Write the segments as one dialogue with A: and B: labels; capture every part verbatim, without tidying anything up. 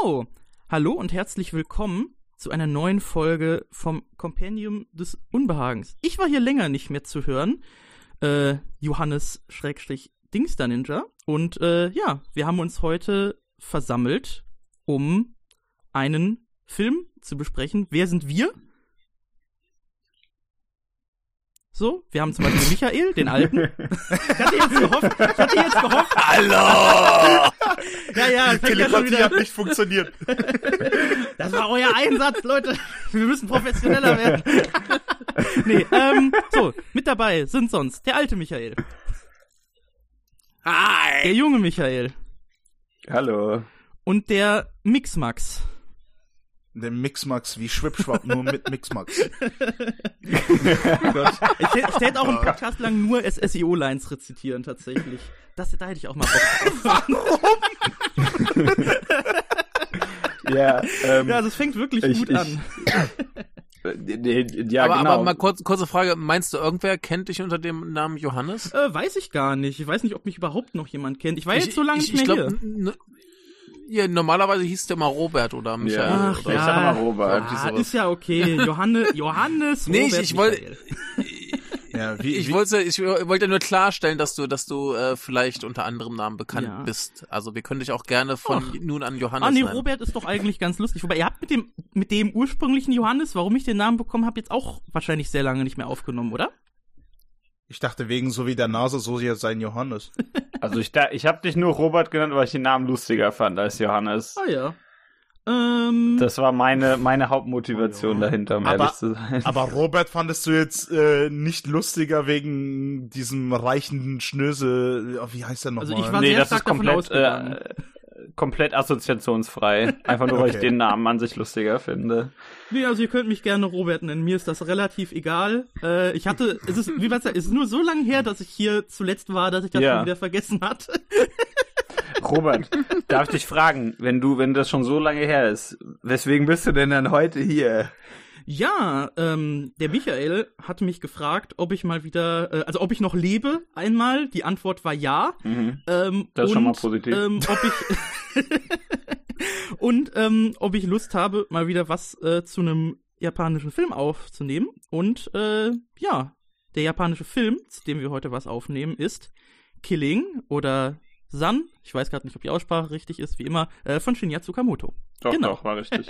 A: So, hallo und herzlich willkommen zu einer neuen Folge vom Kompendium des Unbehagens. Ich war hier länger nicht mehr zu hören, äh, Johannes Schrägstrich Dingster Ninja. Und äh, ja, wir haben uns heute versammelt, um einen Film zu besprechen. Wer sind wir? So, wir haben zum Beispiel Michael, den Alten. Ich hatte jetzt gehofft, ich hatte jetzt gehofft.
B: Hallo!
A: Ja, ja,
B: Die Telepathie ja hat nicht funktioniert.
A: Das war euer Einsatz, Leute. Wir müssen professioneller werden. Nee, ähm, so, mit dabei sind sonst der alte Michael.
B: Hi!
A: Der junge Michael.
C: Hallo.
A: Und der Mixmax.
B: Der Mixmax wie Schwipschwapp, nur mit Mixmax.
A: Oh Gott. Ich, ich hätte auch einen Podcast lang nur S S I O-Lines rezitieren, tatsächlich. Das, da hätte ich auch mal Bock drauf.
C: Ja, ähm,
A: ja, also es fängt wirklich
C: ich,
A: gut
C: ich,
A: an.
C: ja,
D: aber,
C: genau.
D: aber mal kurz, kurze Frage, meinst du, irgendwer kennt dich unter dem Namen Johannes?
A: Äh, weiß ich gar nicht. Ich weiß nicht, ob mich überhaupt noch jemand kennt. Ich war
D: ich,
A: jetzt so lange
D: ich,
A: nicht mehr
D: ich glaub,
A: hier.
D: N- ja, normalerweise hieß der mal Robert oder Michael.
C: Ja.
A: Ach
D: oder
C: Ich
A: ja,
C: sag mal Robert.
A: ja ist ja okay. Johannes, Johannes,
D: Nee,
A: Robert,
D: ich, ich wollte,
A: Michael.
B: Ja, wie,
D: ich
B: wie,
D: wollte, ich wollte nur klarstellen, dass du, dass du äh, vielleicht unter anderem Namen bekannt
A: Ja.
D: bist. Also wir können dich auch gerne von
A: Ach.
D: nun an Johannes
A: Ah nee,
D: nennen.
A: Robert ist doch eigentlich ganz lustig. Wobei, ihr habt mit dem, mit dem ursprünglichen Johannes, warum ich den Namen bekommen habe, jetzt auch wahrscheinlich sehr lange nicht mehr aufgenommen, oder?
B: ich dachte wegen so wie der Nase, so jetzt sein Johannes.
C: Also ich, da, ich habe dich nur Robert genannt, weil ich den Namen lustiger fand als Johannes.
A: Ah ja. Ähm,
C: Das war meine meine Hauptmotivation
B: Oh ja.
C: dahinter, um
B: Aber-
C: ehrlich zu sein.
B: Aber Robert fandest du jetzt äh, nicht lustiger wegen diesem reichen Schnösel, oh, wie heißt der nochmal?
A: Also ich war-
C: nee,
A: sehr
C: das
A: stark
C: ist
A: davon
C: komplett
A: ausgegangen.
C: äh, komplett assoziationsfrei. Einfach nur, weil ich
B: Okay.
C: den Namen an sich lustiger finde.
A: nee, also ihr könnt mich gerne Robert nennen. Mir ist das relativ egal. Äh, ich hatte, es ist, wie was, es ist nur so lange her, dass ich hier zuletzt war, dass ich das
C: Ja.
A: schon wieder vergessen hatte.
C: Robert, darf ich dich fragen, wenn du, wenn das schon so lange her ist, weswegen bist du denn dann heute hier?
A: Ja, ähm, der Michael hat mich gefragt, ob ich mal wieder, äh, also ob ich noch lebe, einmal. Die Antwort war ja.
C: Mhm.
A: Ähm,
C: Das ist
A: und,
C: schon mal positiv.
A: Ähm, ob ich und ähm, ob ich Lust habe, mal wieder was äh, zu einem japanischen Film aufzunehmen. Und äh, ja, der japanische Film, zu dem wir heute was aufnehmen, ist Killing oder San. Ich weiß gerade nicht, ob die Aussprache richtig ist, wie immer, äh, von Shinya Tsukamoto.
C: Doch,
A: Genau.
C: doch, war richtig.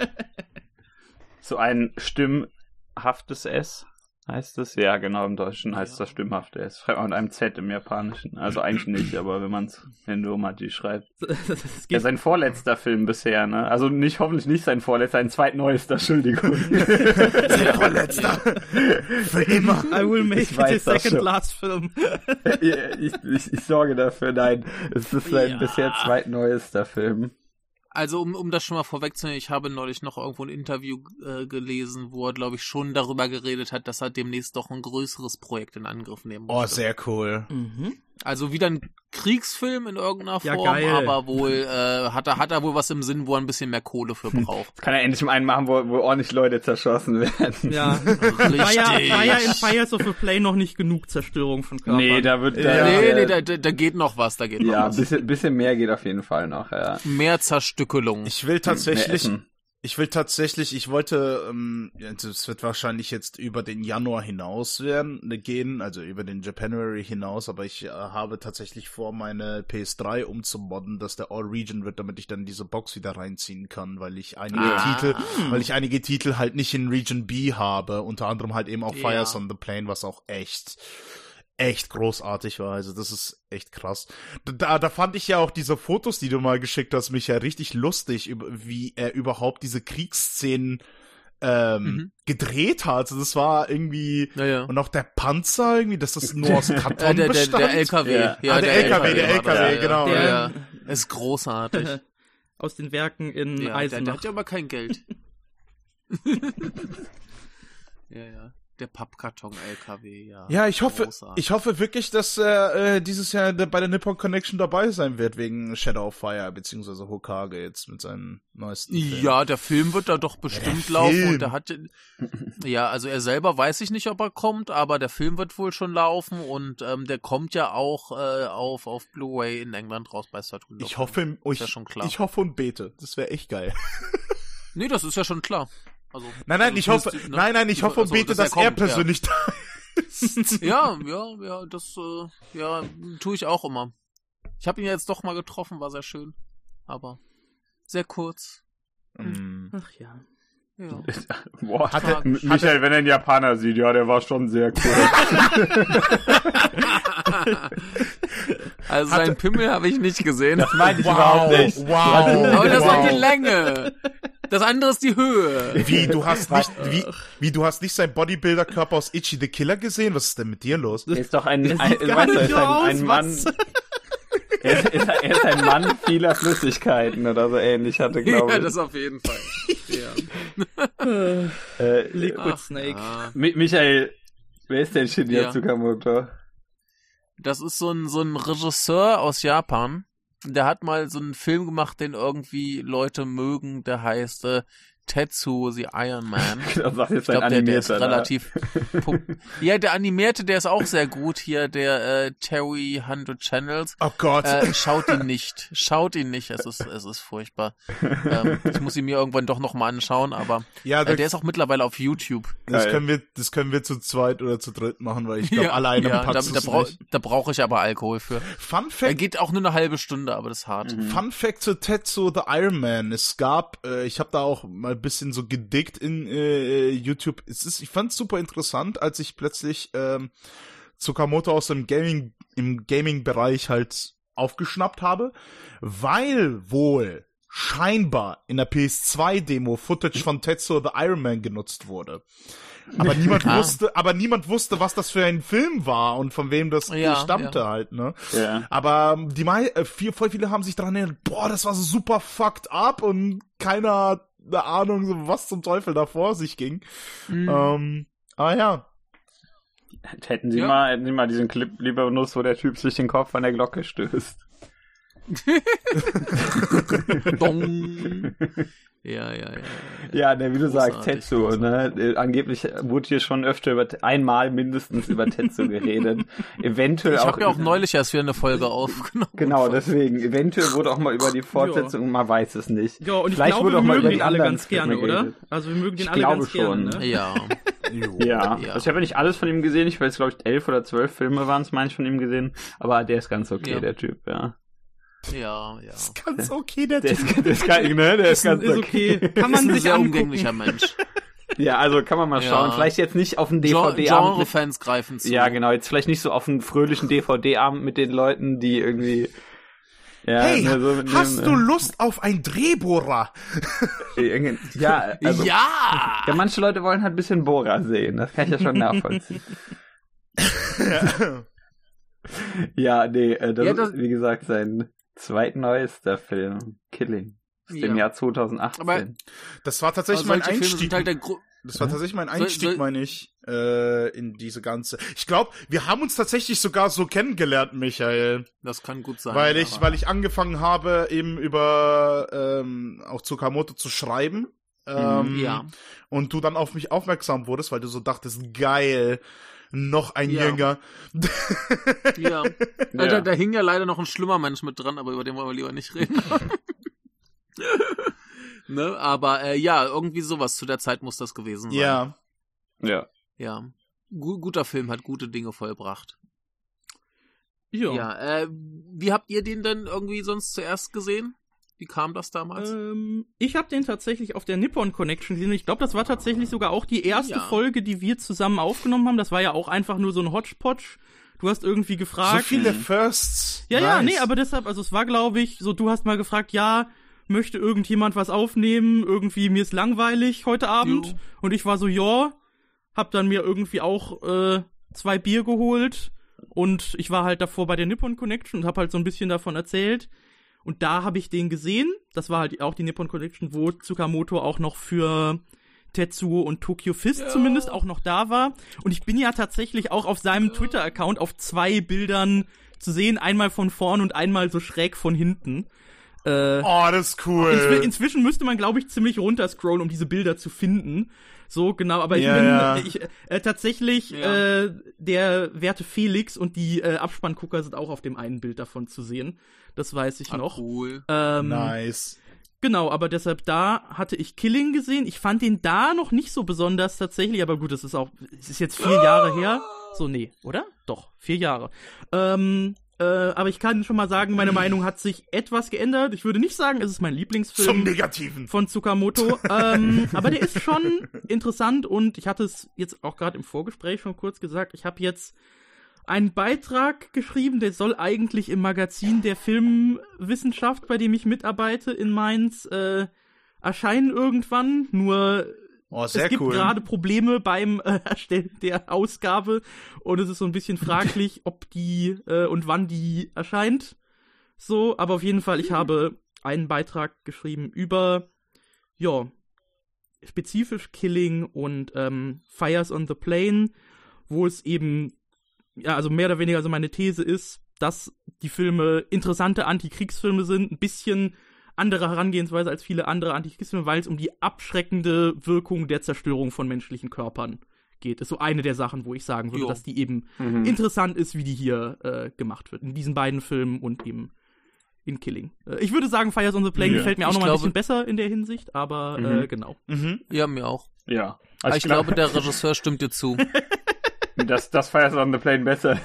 C: So ein stimmhaftes S heißt es? Ja, genau, im Deutschen heißt
D: Ja.
C: das stimmhafte S. Schreibt man mit einem Z im Japanischen. Also eigentlich nicht, aber wenn man es in Romati schreibt.
A: Das
C: Ja,
A: geht
C: sein vorletzter Film bisher, ne? Also nicht, hoffentlich nicht sein vorletzter, sein zweitneuester, Entschuldigung.
B: Sein vorletzter. Für immer.
A: I will make
C: Ich
A: it
C: weiß
A: the
C: das
A: second
C: schon.
A: last film.
C: ich, ich, ich sorge dafür, nein. Es ist sein
D: Ja.
C: bisher zweitneuester Film.
D: Also um, um das schon mal vorwegzunehmen, ich habe neulich noch irgendwo ein Interview äh, gelesen, wo er, glaube ich, schon darüber geredet hat, dass er demnächst doch ein größeres Projekt in Angriff nehmen
B: Oh,
D: möchte.
B: sehr cool.
A: Mhm.
D: Also wieder ein Kriegsfilm in irgendeiner
A: Ja,
D: Form,
A: geil.
D: aber wohl äh, hat er hat er wohl was im Sinn, wo er ein bisschen mehr Kohle für braucht.
C: Das kann er endlich mal einen machen, wo, wo ordentlich Leute zerschossen werden.
A: Ja. War ja, war ja in Fires of a Play noch nicht genug Zerstörung von Körpern.
C: Nee, da wird da,
B: Ja.
D: nee,
C: äh,
D: nee, da, da, da geht noch was, da geht noch
C: ja, ein
D: was.
C: bisschen, bisschen mehr geht auf jeden Fall noch, ja.
D: Mehr Zerstückelung.
B: Ich will
C: Mehr
B: tatsächlich,
C: Essen.
B: ich will tatsächlich, ich wollte, ähm, es wird wahrscheinlich jetzt über den Januar hinaus werden, gehen, also über den Japanuary hinaus, aber ich äh, habe tatsächlich vor, meine P S drei umzumodden, dass der All Region wird, damit ich dann diese Box wieder reinziehen kann, weil ich einige
D: Ah.
B: Titel, weil ich einige Titel halt nicht in Region B habe, unter anderem halt eben auch
D: Ja.
B: Fires on the Plane, was auch echt echt großartig war, also das ist echt krass. Da, da fand ich ja auch diese Fotos, die du mal geschickt hast, mich ja richtig lustig, über- wie er überhaupt diese Kriegsszenen ähm,
D: Mhm.
B: gedreht hat. Also das war irgendwie,
D: Ja, ja.
B: und auch der Panzer irgendwie, dass das nur aus Karton
D: Äh, der, der,
B: bestand.
D: der L K W.
C: Ja.
D: Ja,
B: Ah, der L K W, der
D: war
B: L K W,
D: das, ja,
B: genau,
D: Ja,
A: ja.
D: ja. Ist großartig.
A: Aus den Werken in
D: Ja, der, der
A: Eisenach.
D: hat ja aber kein Geld. ja, ja. Der Pappkarton-L K W, ja.
B: Ja, ich hoffe,
D: Großartig.
B: ich hoffe wirklich, dass er äh, dieses Jahr bei der Nippon Connection dabei sein wird, wegen Shadow of Fire, beziehungsweise Hokage jetzt mit seinen neuesten Filmen.
D: Ja, der Film wird da doch bestimmt
B: der
D: laufen
B: Film.
D: und der hat, ja, also er selber weiß ich nicht, ob er kommt, aber der Film wird wohl schon laufen und ähm, der kommt ja auch äh, auf auf Blu-ray in England raus bei Saturn.
B: Ich hoffe,
D: ist
B: ich,
D: ja schon klar.
B: ich hoffe und bete. Das wäre echt geil.
D: Nee, das ist ja schon klar. Also,
B: Nein, nein,
D: also
B: ich hoffe,
D: zumindest, ne?
B: nein, nein, ich hoffe und
D: Also,
B: bete,
D: dass er
B: dass er
D: kommt,
B: persönlich da ist.
D: Ja, ja, ja, das, äh, ja, tue ich auch immer. Ich habe ihn ja jetzt doch mal getroffen, war sehr schön, aber sehr kurz.
B: Mm.
A: Ach ja.
D: Ja.
C: Boah,
B: Hat er-
C: M- Michael, wenn er einen Japaner sieht, ja, der war schon sehr cool.
D: Also
B: Hatte-
D: seinen Pimmel habe ich nicht gesehen.
C: Das meinte ich
B: Wow,
C: überhaupt nicht.
B: wow.
D: Aber das
B: wow.
D: war die Länge. Das andere ist die Höhe.
B: Wie, du hast nicht, wie, wie, du hast nicht seinen Bodybuilder-Körper aus Ichi the Killer gesehen? Was ist denn mit dir los?
C: Er ist doch ein,
A: Das
C: ein,
A: sieht gar
C: weißt du, er
A: nicht
C: ist
A: so
C: ein,
A: aus,
C: ein Mann.
A: was?
C: Er ist, ist, er ist ein Mann vieler Flüssigkeiten oder so ähnlich, hatte, glaube
D: Ja,
C: ich.
D: das auf jeden Fall. Ja.
C: Äh,
A: Liquid
D: Ach,
A: Snake.
D: ja.
C: Mi- Michael, wer ist denn Shinya
D: Ja.
C: Tsukamoto?
D: Das ist so ein, so ein Regisseur aus Japan. Der hat mal so einen Film gemacht, den irgendwie Leute mögen, der heißt äh, Tetsuo the Iron Man.
C: Das sagt jetzt
D: Ich
C: ein
D: glaube, der, der ist
C: Animierter.
D: relativ. pu- Ja, der Animierte, der ist auch sehr gut hier, der äh, Terry hundert Channels.
B: Oh Gott.
D: Äh, schaut ihn nicht. Schaut ihn nicht. Es ist, es ist furchtbar. ähm, ich muss ihn mir irgendwann doch nochmal anschauen, aber
B: ja,
D: äh,
B: da,
D: der ist auch mittlerweile auf YouTube.
B: das
C: Geil.
B: können wir, das können wir zu zweit oder zu dritt machen, weil ich glaube,
D: Ja,
B: alleine
D: ja, da,
B: packst
D: da,
B: du's
D: brau
B: nicht.
D: da brauche ich aber Alkohol für.
B: Fun
D: Er
B: Fact,
D: geht auch nur eine halbe Stunde, aber das ist hart.
C: Mhm.
B: Fun Fact zu Tetsuo the Iron Man. Es gab, äh, ich habe da auch mal ein bisschen so gedickt in äh, YouTube. Es ist, ich fand's super interessant, als ich plötzlich ähm, Tsukamoto aus dem Gaming, im Gaming-Bereich halt aufgeschnappt habe, weil wohl scheinbar in der P S zwei Demo Footage von Tetsuo the Iron Man genutzt wurde. Aber niemand
D: Ah.
B: wusste, aber niemand wusste, was das für ein Film war und von wem das
D: Ja,
B: stammte
D: ja.
B: halt, ne?
C: Ja.
B: Aber ähm, die mei äh, viel, voll viele haben sich daran erinnert, boah, das war so super fucked up und keiner hat eine Ahnung, so was zum Teufel da vor sich ging.
D: Mhm.
B: Ähm, aber ja.
C: Hätten Sie
D: Ja.
C: mal, hätten Sie mal diesen Clip lieber benutzt, wo der Typ sich den Kopf an der Glocke stößt.
D: Dong. Ja, ja, ja.
C: Ja, ne, wie du sagst,
D: Großartig,
C: Tetsuo, ne? Äh, Angeblich wurde hier schon öfter über, einmal mindestens über Tetsuo geredet. Eventuell
D: Ich
C: auch.
D: habe ja auch neulich erst wieder eine Folge aufgenommen.
C: Genau, deswegen. Eventuell wurde auch mal über die Fortsetzung, man weiß es nicht.
A: Ja, und ich
C: Vielleicht
A: glaube,
C: wurde
A: wir
C: auch mal
A: mögen
C: über
A: ihn
C: die
A: alle
C: anderen
A: ganz gerne,
C: Filme
A: oder?
C: geredet.
A: Also wir mögen den
C: Ich
A: alle
C: glaube
A: ganz gerne,
C: schon.
A: ne?
D: Ja.
C: Ja,
D: Ja.
C: also ich habe ja nicht alles von ihm gesehen. Ich weiß, glaube ich, elf oder zwölf Filme waren es, meine ich, von ihm gesehen. Aber der ist ganz okay,
D: Ja.
C: der Typ, ja.
D: Ja, ja.
B: Ist ganz okay, der
C: Der
B: Typ.
C: ist, der ist, geil, ne? Der ist ganz
A: Ist
C: okay.
A: okay. Kann
D: Ist
A: man
D: ein
A: sich
D: sehr
A: angucken.
D: umgänglicher Mensch.
C: Ja, also kann man mal
D: Ja.
C: schauen. Vielleicht jetzt nicht auf einen D V
D: Gen-
C: D-Abend mit
D: Genre-Fans greifen zu.
C: Ja, genau. Jetzt vielleicht nicht so auf einen fröhlichen D V D-Abend mit den Leuten, die irgendwie. Ja,
B: Hey,
C: ne, so mit
B: hast
C: dem,
B: du Lust auf ein Drehbohrer?
C: äh, irgend- Ja, also,
D: ja!
C: ja, manche Leute wollen halt ein bisschen Bohrer sehen. Das kann ich ja schon nachvollziehen. Ja, nee, äh, das,
D: Ja, das-
C: ist, wie gesagt, sein zweitneuester Film, Killing. Aus dem
D: Ja.
C: Jahr zweitausendachtzehn.
D: Aber-
B: Das war tatsächlich
D: Aber
B: mein
D: solche Filme
B: Einstieg.
D: sind halt der Gru-
B: Das war tatsächlich mein
D: Soll-
B: Einstieg,
D: soll-
B: meine ich, äh, in diese ganze. Ich glaube, wir haben uns tatsächlich sogar so kennengelernt, Michael.
D: Das kann gut sein.
B: Weil ich,
D: aber-
B: weil ich angefangen habe, eben über ähm, auch Tsukamoto zu schreiben. Ähm,
D: Ja.
B: Und du dann auf mich aufmerksam wurdest, weil du so dachtest, geil, noch ein
D: Ja.
B: Jünger.
D: Ja.
C: Ja.
D: Da, da hing ja leider noch ein schlimmer Mensch mit dran, aber über den wollen wir lieber nicht reden. Ne, aber äh, ja, irgendwie sowas zu der Zeit muss das gewesen sein.
B: Ja.
C: Ja.
D: Ja. Gu- guter Film hat gute Dinge vollbracht.
A: Ja.
D: Ja, äh, wie habt ihr den denn irgendwie sonst zuerst gesehen? Wie kam das damals?
A: Ähm, ich habe den tatsächlich auf der Nippon Connection gesehen. Ich glaube, das war tatsächlich sogar auch die erste
D: Ja.
A: Folge, die wir zusammen aufgenommen haben. Das war ja auch einfach nur so ein Hodgepodge. Du hast irgendwie gefragt.
B: So viele Firsts.
A: Ja, ja,
B: Nice.
A: nee, aber deshalb, also es war, glaube ich, so, du hast mal gefragt, ja, möchte irgendjemand was aufnehmen? Irgendwie, mir ist langweilig heute Abend.
D: Jo.
A: Und ich war so, ja, hab dann mir irgendwie auch äh, zwei Bier geholt. Und ich war halt davor bei der Nippon Connection und hab halt so ein bisschen davon erzählt. Und da habe ich den gesehen. Das war halt auch die Nippon Connection, wo Tsukamoto auch noch für Tetsuo und Tokyo Fist
D: ja.
A: zumindest auch noch da war. Und ich bin ja tatsächlich auch auf seinem Twitter-Account auf zwei Bildern zu sehen, einmal von vorn und einmal so schräg von hinten. Äh,
B: oh, das ist cool.
A: Inzw- inzwischen müsste man, glaube ich, ziemlich runterscrollen, um diese Bilder zu finden. So, genau, aber ich
B: ja,
A: bin
B: ja.
A: ich, äh, tatsächlich
D: Ja.
A: äh, der werte Felix und die äh, Abspanngucker sind auch auf dem einen Bild davon zu sehen. Das weiß ich
D: Ah,
A: noch.
D: cool.
A: Ähm,
B: Nice.
A: Genau, aber deshalb da hatte ich Killing gesehen. Ich fand den da noch nicht so besonders tatsächlich, aber gut, das ist auch, es ist jetzt vier Jahre her. So, nee, oder? Doch, vier Jahre. Ähm, äh, aber ich kann schon mal sagen, meine Meinung hat sich etwas geändert. Ich würde nicht sagen, es ist mein Lieblingsfilm
B: Zum Negativen.
A: von Tsukamoto. ähm, aber der ist schon interessant und ich hatte es jetzt auch gerade im Vorgespräch schon kurz gesagt, ich habe jetzt einen Beitrag geschrieben, der soll eigentlich im Magazin der Filmwissenschaft, bei dem ich mitarbeite, in Mainz äh, erscheinen irgendwann. Nur
B: Oh, sehr
A: es gibt
B: cool.
A: gerade Probleme beim äh, Erstellen der Ausgabe und es ist so ein bisschen fraglich, ob die äh, und wann die erscheint. So, aber auf jeden Fall, ich habe einen Beitrag geschrieben über, ja, spezifisch Killing und ähm, Fires on the Plain, wo es eben ja, also mehr oder weniger, also meine These ist, dass die Filme interessante Antikriegsfilme sind, ein bisschen andere Herangehensweise als viele andere Antikriegsfilme, weil es um die abschreckende Wirkung der Zerstörung von menschlichen Körpern geht. Das ist so eine der Sachen, wo ich sagen würde,
D: Jo.
A: dass die eben
C: Mhm.
A: interessant ist, wie die hier äh, gemacht wird. In diesen beiden Filmen und eben in Killing. Äh, ich würde sagen, Fires on the Plain
B: Ja.
A: gefällt mir auch
D: Ich
A: noch mal ein
D: glaube-
A: bisschen besser in der Hinsicht, aber
C: Mhm.
A: äh, genau.
B: Mhm.
D: Ja, mir auch.
C: Ja.
D: Aber ich glaube, der Regisseur stimmt dir zu.
C: das, das Fires on the Plane besser.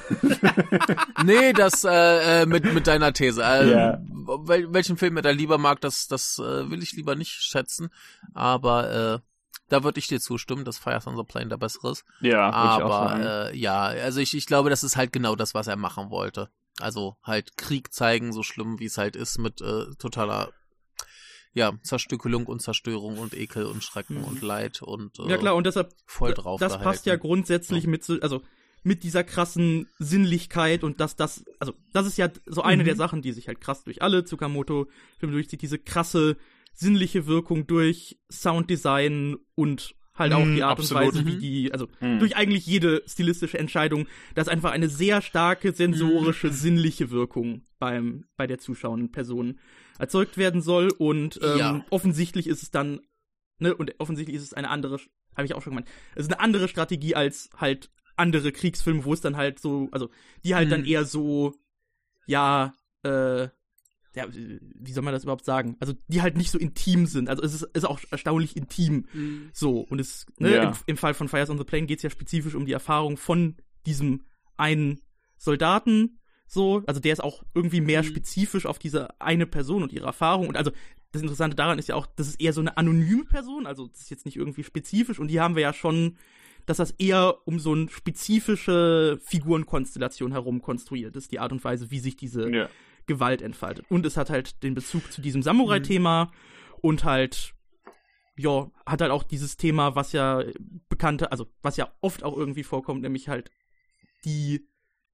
D: Nee, das äh, äh, mit mit deiner These. Äh,
C: Ja.
D: wel, welchen Film er da lieber mag, das das äh, will ich lieber nicht schätzen. Aber äh, da würde ich dir zustimmen, dass Fires on the Plane der bessere ist.
C: Ja, würde ich auch
D: Aber
C: sagen.
D: äh, ja, also ich ich glaube, das ist halt genau das, was er machen wollte. Also halt Krieg zeigen, so schlimm wie es halt ist, mit äh, totaler ja Zerstückelung und Zerstörung und Ekel und Schrecken
A: Mhm.
D: und Leid und äh,
A: Ja klar, und deshalb
D: voll drauf.
A: das
D: gehalten.
A: passt ja grundsätzlich
D: Ja.
A: mit so, also mit dieser krassen Sinnlichkeit und dass das, also das ist ja so eine
B: Mhm.
A: der Sachen, die sich halt krass durch alle Tsukamoto-Filme durchzieht, diese krasse sinnliche Wirkung durch Sounddesign und halt auch
B: Mhm,
A: die Art
B: absolut.
A: und Weise, wie
D: Mhm.
A: die, also
C: Mhm.
A: durch eigentlich jede stilistische Entscheidung, dass einfach eine sehr starke sensorische, sinnliche Wirkung beim, bei der zuschauenden Person erzeugt werden soll und ähm,
D: Ja.
A: offensichtlich ist es dann, ne, und offensichtlich ist es eine andere, habe ich auch schon gemeint, es ist eine andere Strategie als halt andere Kriegsfilme, wo es dann halt so, also die halt dann
D: Mhm.
A: eher so, ja, äh, ja, wie soll man das überhaupt sagen? Also die halt nicht so intim sind. Also es ist, ist auch erstaunlich intim.
D: Mhm.
A: So, und es, ne,
C: Ja.
A: im, im Fall von Fires on the Plane geht es ja spezifisch um die Erfahrung von diesem einen Soldaten, so, also der ist auch irgendwie mehr
D: Mhm.
A: spezifisch auf diese eine Person und ihre Erfahrung. Und also das Interessante daran ist ja auch, das ist eher so eine anonyme Person, also das ist jetzt nicht irgendwie spezifisch. Und die haben wir ja schon, dass das eher um so eine spezifische Figurenkonstellation herum konstruiert ist, die Art und Weise, wie sich diese
C: Ja.
A: Gewalt entfaltet. Und es hat halt den Bezug zu diesem Samurai-Thema und halt, ja, hat halt auch dieses Thema, was ja bekannte, also was ja oft auch irgendwie vorkommt, nämlich halt die,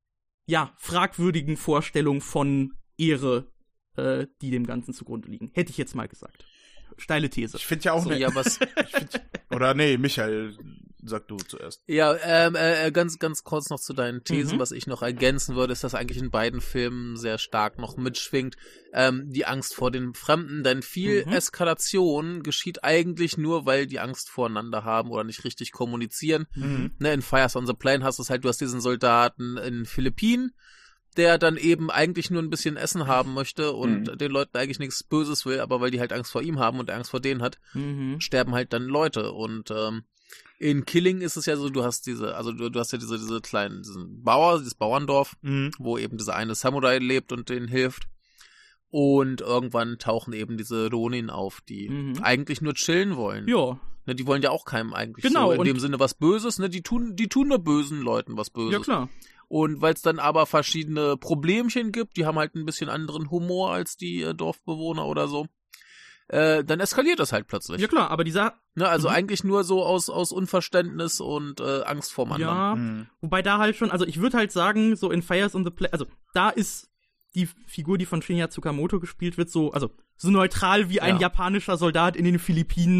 A: ja, fragwürdigen Vorstellungen von Ehre, äh, die dem Ganzen zugrunde liegen. Hätte ich jetzt mal gesagt. Steile These.
B: Ich finde ja auch
D: So,
B: ne,
D: ja, was
B: ich find, oder nee, Michael, sag du zuerst.
D: Ja, ähm, äh, ganz, ganz kurz noch zu deinen Thesen.
A: Mhm.
D: Was ich noch ergänzen würde, ist, dass eigentlich in beiden Filmen sehr stark noch mitschwingt, ähm, die Angst vor den Fremden, denn viel
A: Mhm.
D: Eskalation geschieht eigentlich nur, weil die Angst voreinander haben oder nicht richtig kommunizieren.
B: Mhm.
D: Ne, in Fires on the Plane hast du es halt, du hast diesen Soldaten in den Philippinen, der dann eben eigentlich nur ein bisschen Essen haben möchte und
C: Mhm.
D: den Leuten eigentlich nichts Böses will, aber weil die halt Angst vor ihm haben und er Angst vor denen hat,
A: Mhm.
D: sterben halt dann Leute. Und ähm, in Killing ist es ja so, du hast diese, also du, du hast ja diese, diese kleinen, diesen Bauer, dieses Bauerndorf,
B: Mhm.
D: wo eben dieser eine Samurai lebt und denen hilft. Und irgendwann tauchen eben diese Ronin auf, die
A: Mhm.
D: eigentlich nur chillen wollen.
A: Ja,
D: Ne, die wollen ja auch keinem eigentlich
A: Genau,
D: so in
A: und-
D: dem Sinne was Böses, ne? Die tun, die tun nur bösen Leuten was Böses.
A: ja klar.
D: Und weil es dann aber verschiedene Problemchen gibt, die haben halt ein bisschen anderen Humor als die äh, Dorfbewohner oder so, äh, dann eskaliert das halt plötzlich.
A: Ja klar, aber dieser,
D: Ne, also
A: Mhm.
D: eigentlich nur so aus, aus Unverständnis und äh, Angst vorm anderen.
A: ja,
B: Mhm.
A: wobei da halt schon, also ich würde halt sagen, so in Fires on the Plane, also da ist die Figur, die von Shinya Tsukamoto gespielt wird, so, also so neutral wie ein
D: Ja.
A: japanischer Soldat in den Philippinen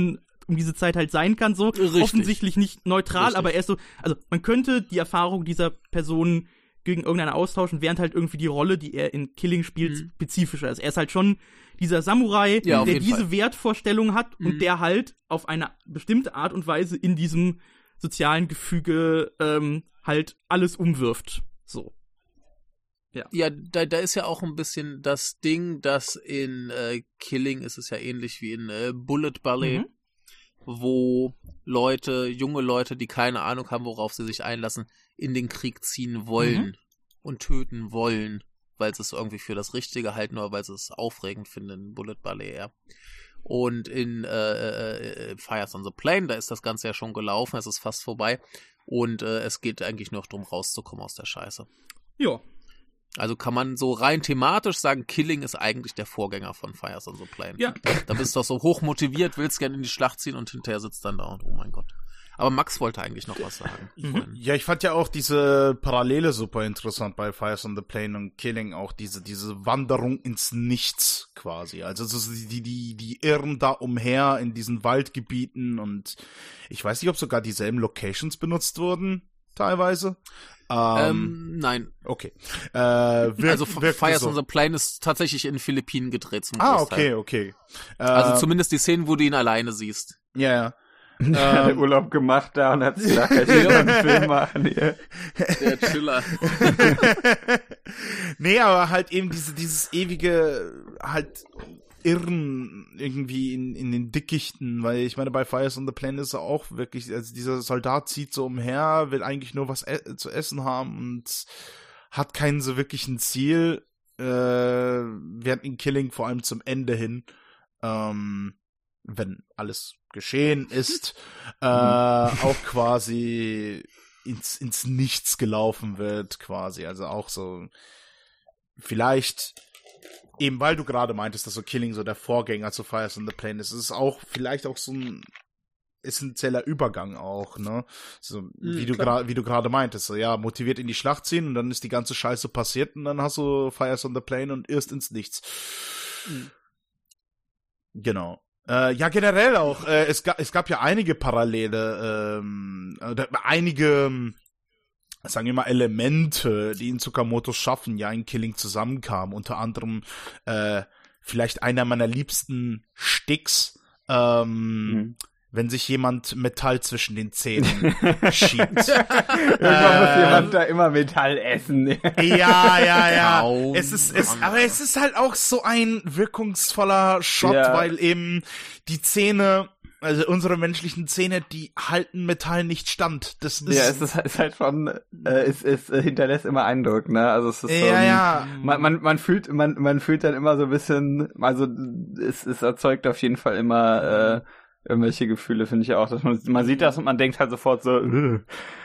A: um diese Zeit halt sein kann, so.
D: Richtig.
A: Offensichtlich nicht neutral,
D: Richtig.
A: aber er ist so, also man könnte die Erfahrung dieser Person gegen irgendeine austauschen, während halt irgendwie die Rolle, die er in Killing spielt,
D: Mhm.
A: spezifischer ist. Er ist halt schon dieser Samurai,
D: Ja, auf
A: der
D: jeden
A: diese
D: Fall.
A: Wertvorstellung hat
D: Mhm.
A: und der halt auf eine bestimmte Art und Weise in diesem sozialen Gefüge ähm, halt alles umwirft. So.
D: Ja, da, da ist ja auch ein bisschen das Ding, dass in äh, Killing ist es ja ähnlich wie in äh, Bullet Ballet,
A: Mhm.
D: wo Leute, junge Leute, die keine Ahnung haben, worauf sie sich einlassen, in den Krieg ziehen wollen
A: Mhm.
D: und töten wollen, weil sie es irgendwie für das Richtige halten oder weil sie es aufregend finden in Bullet Ballet eher. Und in äh, äh, Fires on the Plain, da ist das Ganze ja schon gelaufen, es ist fast vorbei und äh, es geht eigentlich nur noch darum, rauszukommen aus der Scheiße.
A: Ja.
D: Also kann man so rein thematisch sagen, Killing ist eigentlich der Vorgänger von Fires on the Plain.
A: Ja.
D: Da bist du doch so hoch motiviert, willst gerne in die Schlacht ziehen und hinterher sitzt dann da und oh mein Gott. Aber Max wollte eigentlich noch was sagen.
A: Mhm.
D: vorhin.
B: Ja, ich fand ja auch diese Parallele super interessant bei Fires on the Plain und Killing, auch diese, diese Wanderung ins Nichts quasi. Also so die, die, die irren da umher in diesen Waldgebieten und ich weiß nicht, ob sogar dieselben Locations benutzt wurden, teilweise. Ähm,
D: Ähm, nein.
B: okay. Äh, wirkt,
D: Also F-
B: wirkt
D: Fires
B: so.
D: on the Plain ist tatsächlich in den Philippinen gedreht zum
B: Ah,
D: Großteil.
B: okay, okay.
D: Also
B: Äh,
D: zumindest die Szenen, wo du ihn alleine siehst.
B: Ja, ja.
C: Hat
B: Ähm,
C: Urlaub gemacht da und hat sich gedacht, ich will einen Film machen hier.
D: Der Chiller.
B: nee, aber halt eben diese, dieses ewige, halt, Irren irgendwie in, in den Dickichten, weil ich meine, bei Fires on the Plain ist er auch wirklich, also dieser Soldat zieht so umher, will eigentlich nur was e- zu essen haben und hat keinen so wirklichen Ziel, äh, während in Killing vor allem zum Ende hin, ähm, wenn alles geschehen ist, äh, auch quasi ins, ins Nichts gelaufen wird, quasi. Also auch so, vielleicht, eben weil du gerade meintest, dass so Killing so der Vorgänger zu Fires on the Plain ist, ist es auch vielleicht auch so ein essentieller Übergang auch, ne? So, wie du gerade, wie du gerade meintest, so, ja, motiviert in die Schlacht ziehen und dann ist die ganze Scheiße passiert und dann hast du Fires on the Plain und irrst ins Nichts.
D: Mhm.
B: Genau. Äh, ja, generell auch, äh, es, ga, es gab ja einige Parallele, ähm, oder einige, ähm, sagen wir mal, Elemente, die in Tsukamotos Schaffen ja in Killing zusammenkamen. Unter anderem äh, vielleicht einer meiner liebsten Sticks, ähm,
C: Mhm.
B: wenn sich jemand Metall zwischen den Zähnen schiebt.
C: Irgendwann muss jemand da immer Metall essen.
B: Ja, ja, ja.
D: Au,
B: Es ist, es,
D: Mann.
B: aber es ist halt auch so ein wirkungsvoller Shot,
C: Ja.
B: weil eben die Zähne, also unsere menschlichen Zähne, die halten Metall nicht stand. Das ist,
C: Ja, es ist, ist halt schon, äh, es, es äh, hinterlässt immer Eindruck, ne? Also es ist so
B: ja,
C: ein,
B: ja.
C: Man, man, man fühlt, man, man fühlt dann immer so ein bisschen, also es, es erzeugt auf jeden Fall immer äh, irgendwelche Gefühle, finde ich auch. Dass man, man sieht das und man denkt halt sofort so, äh.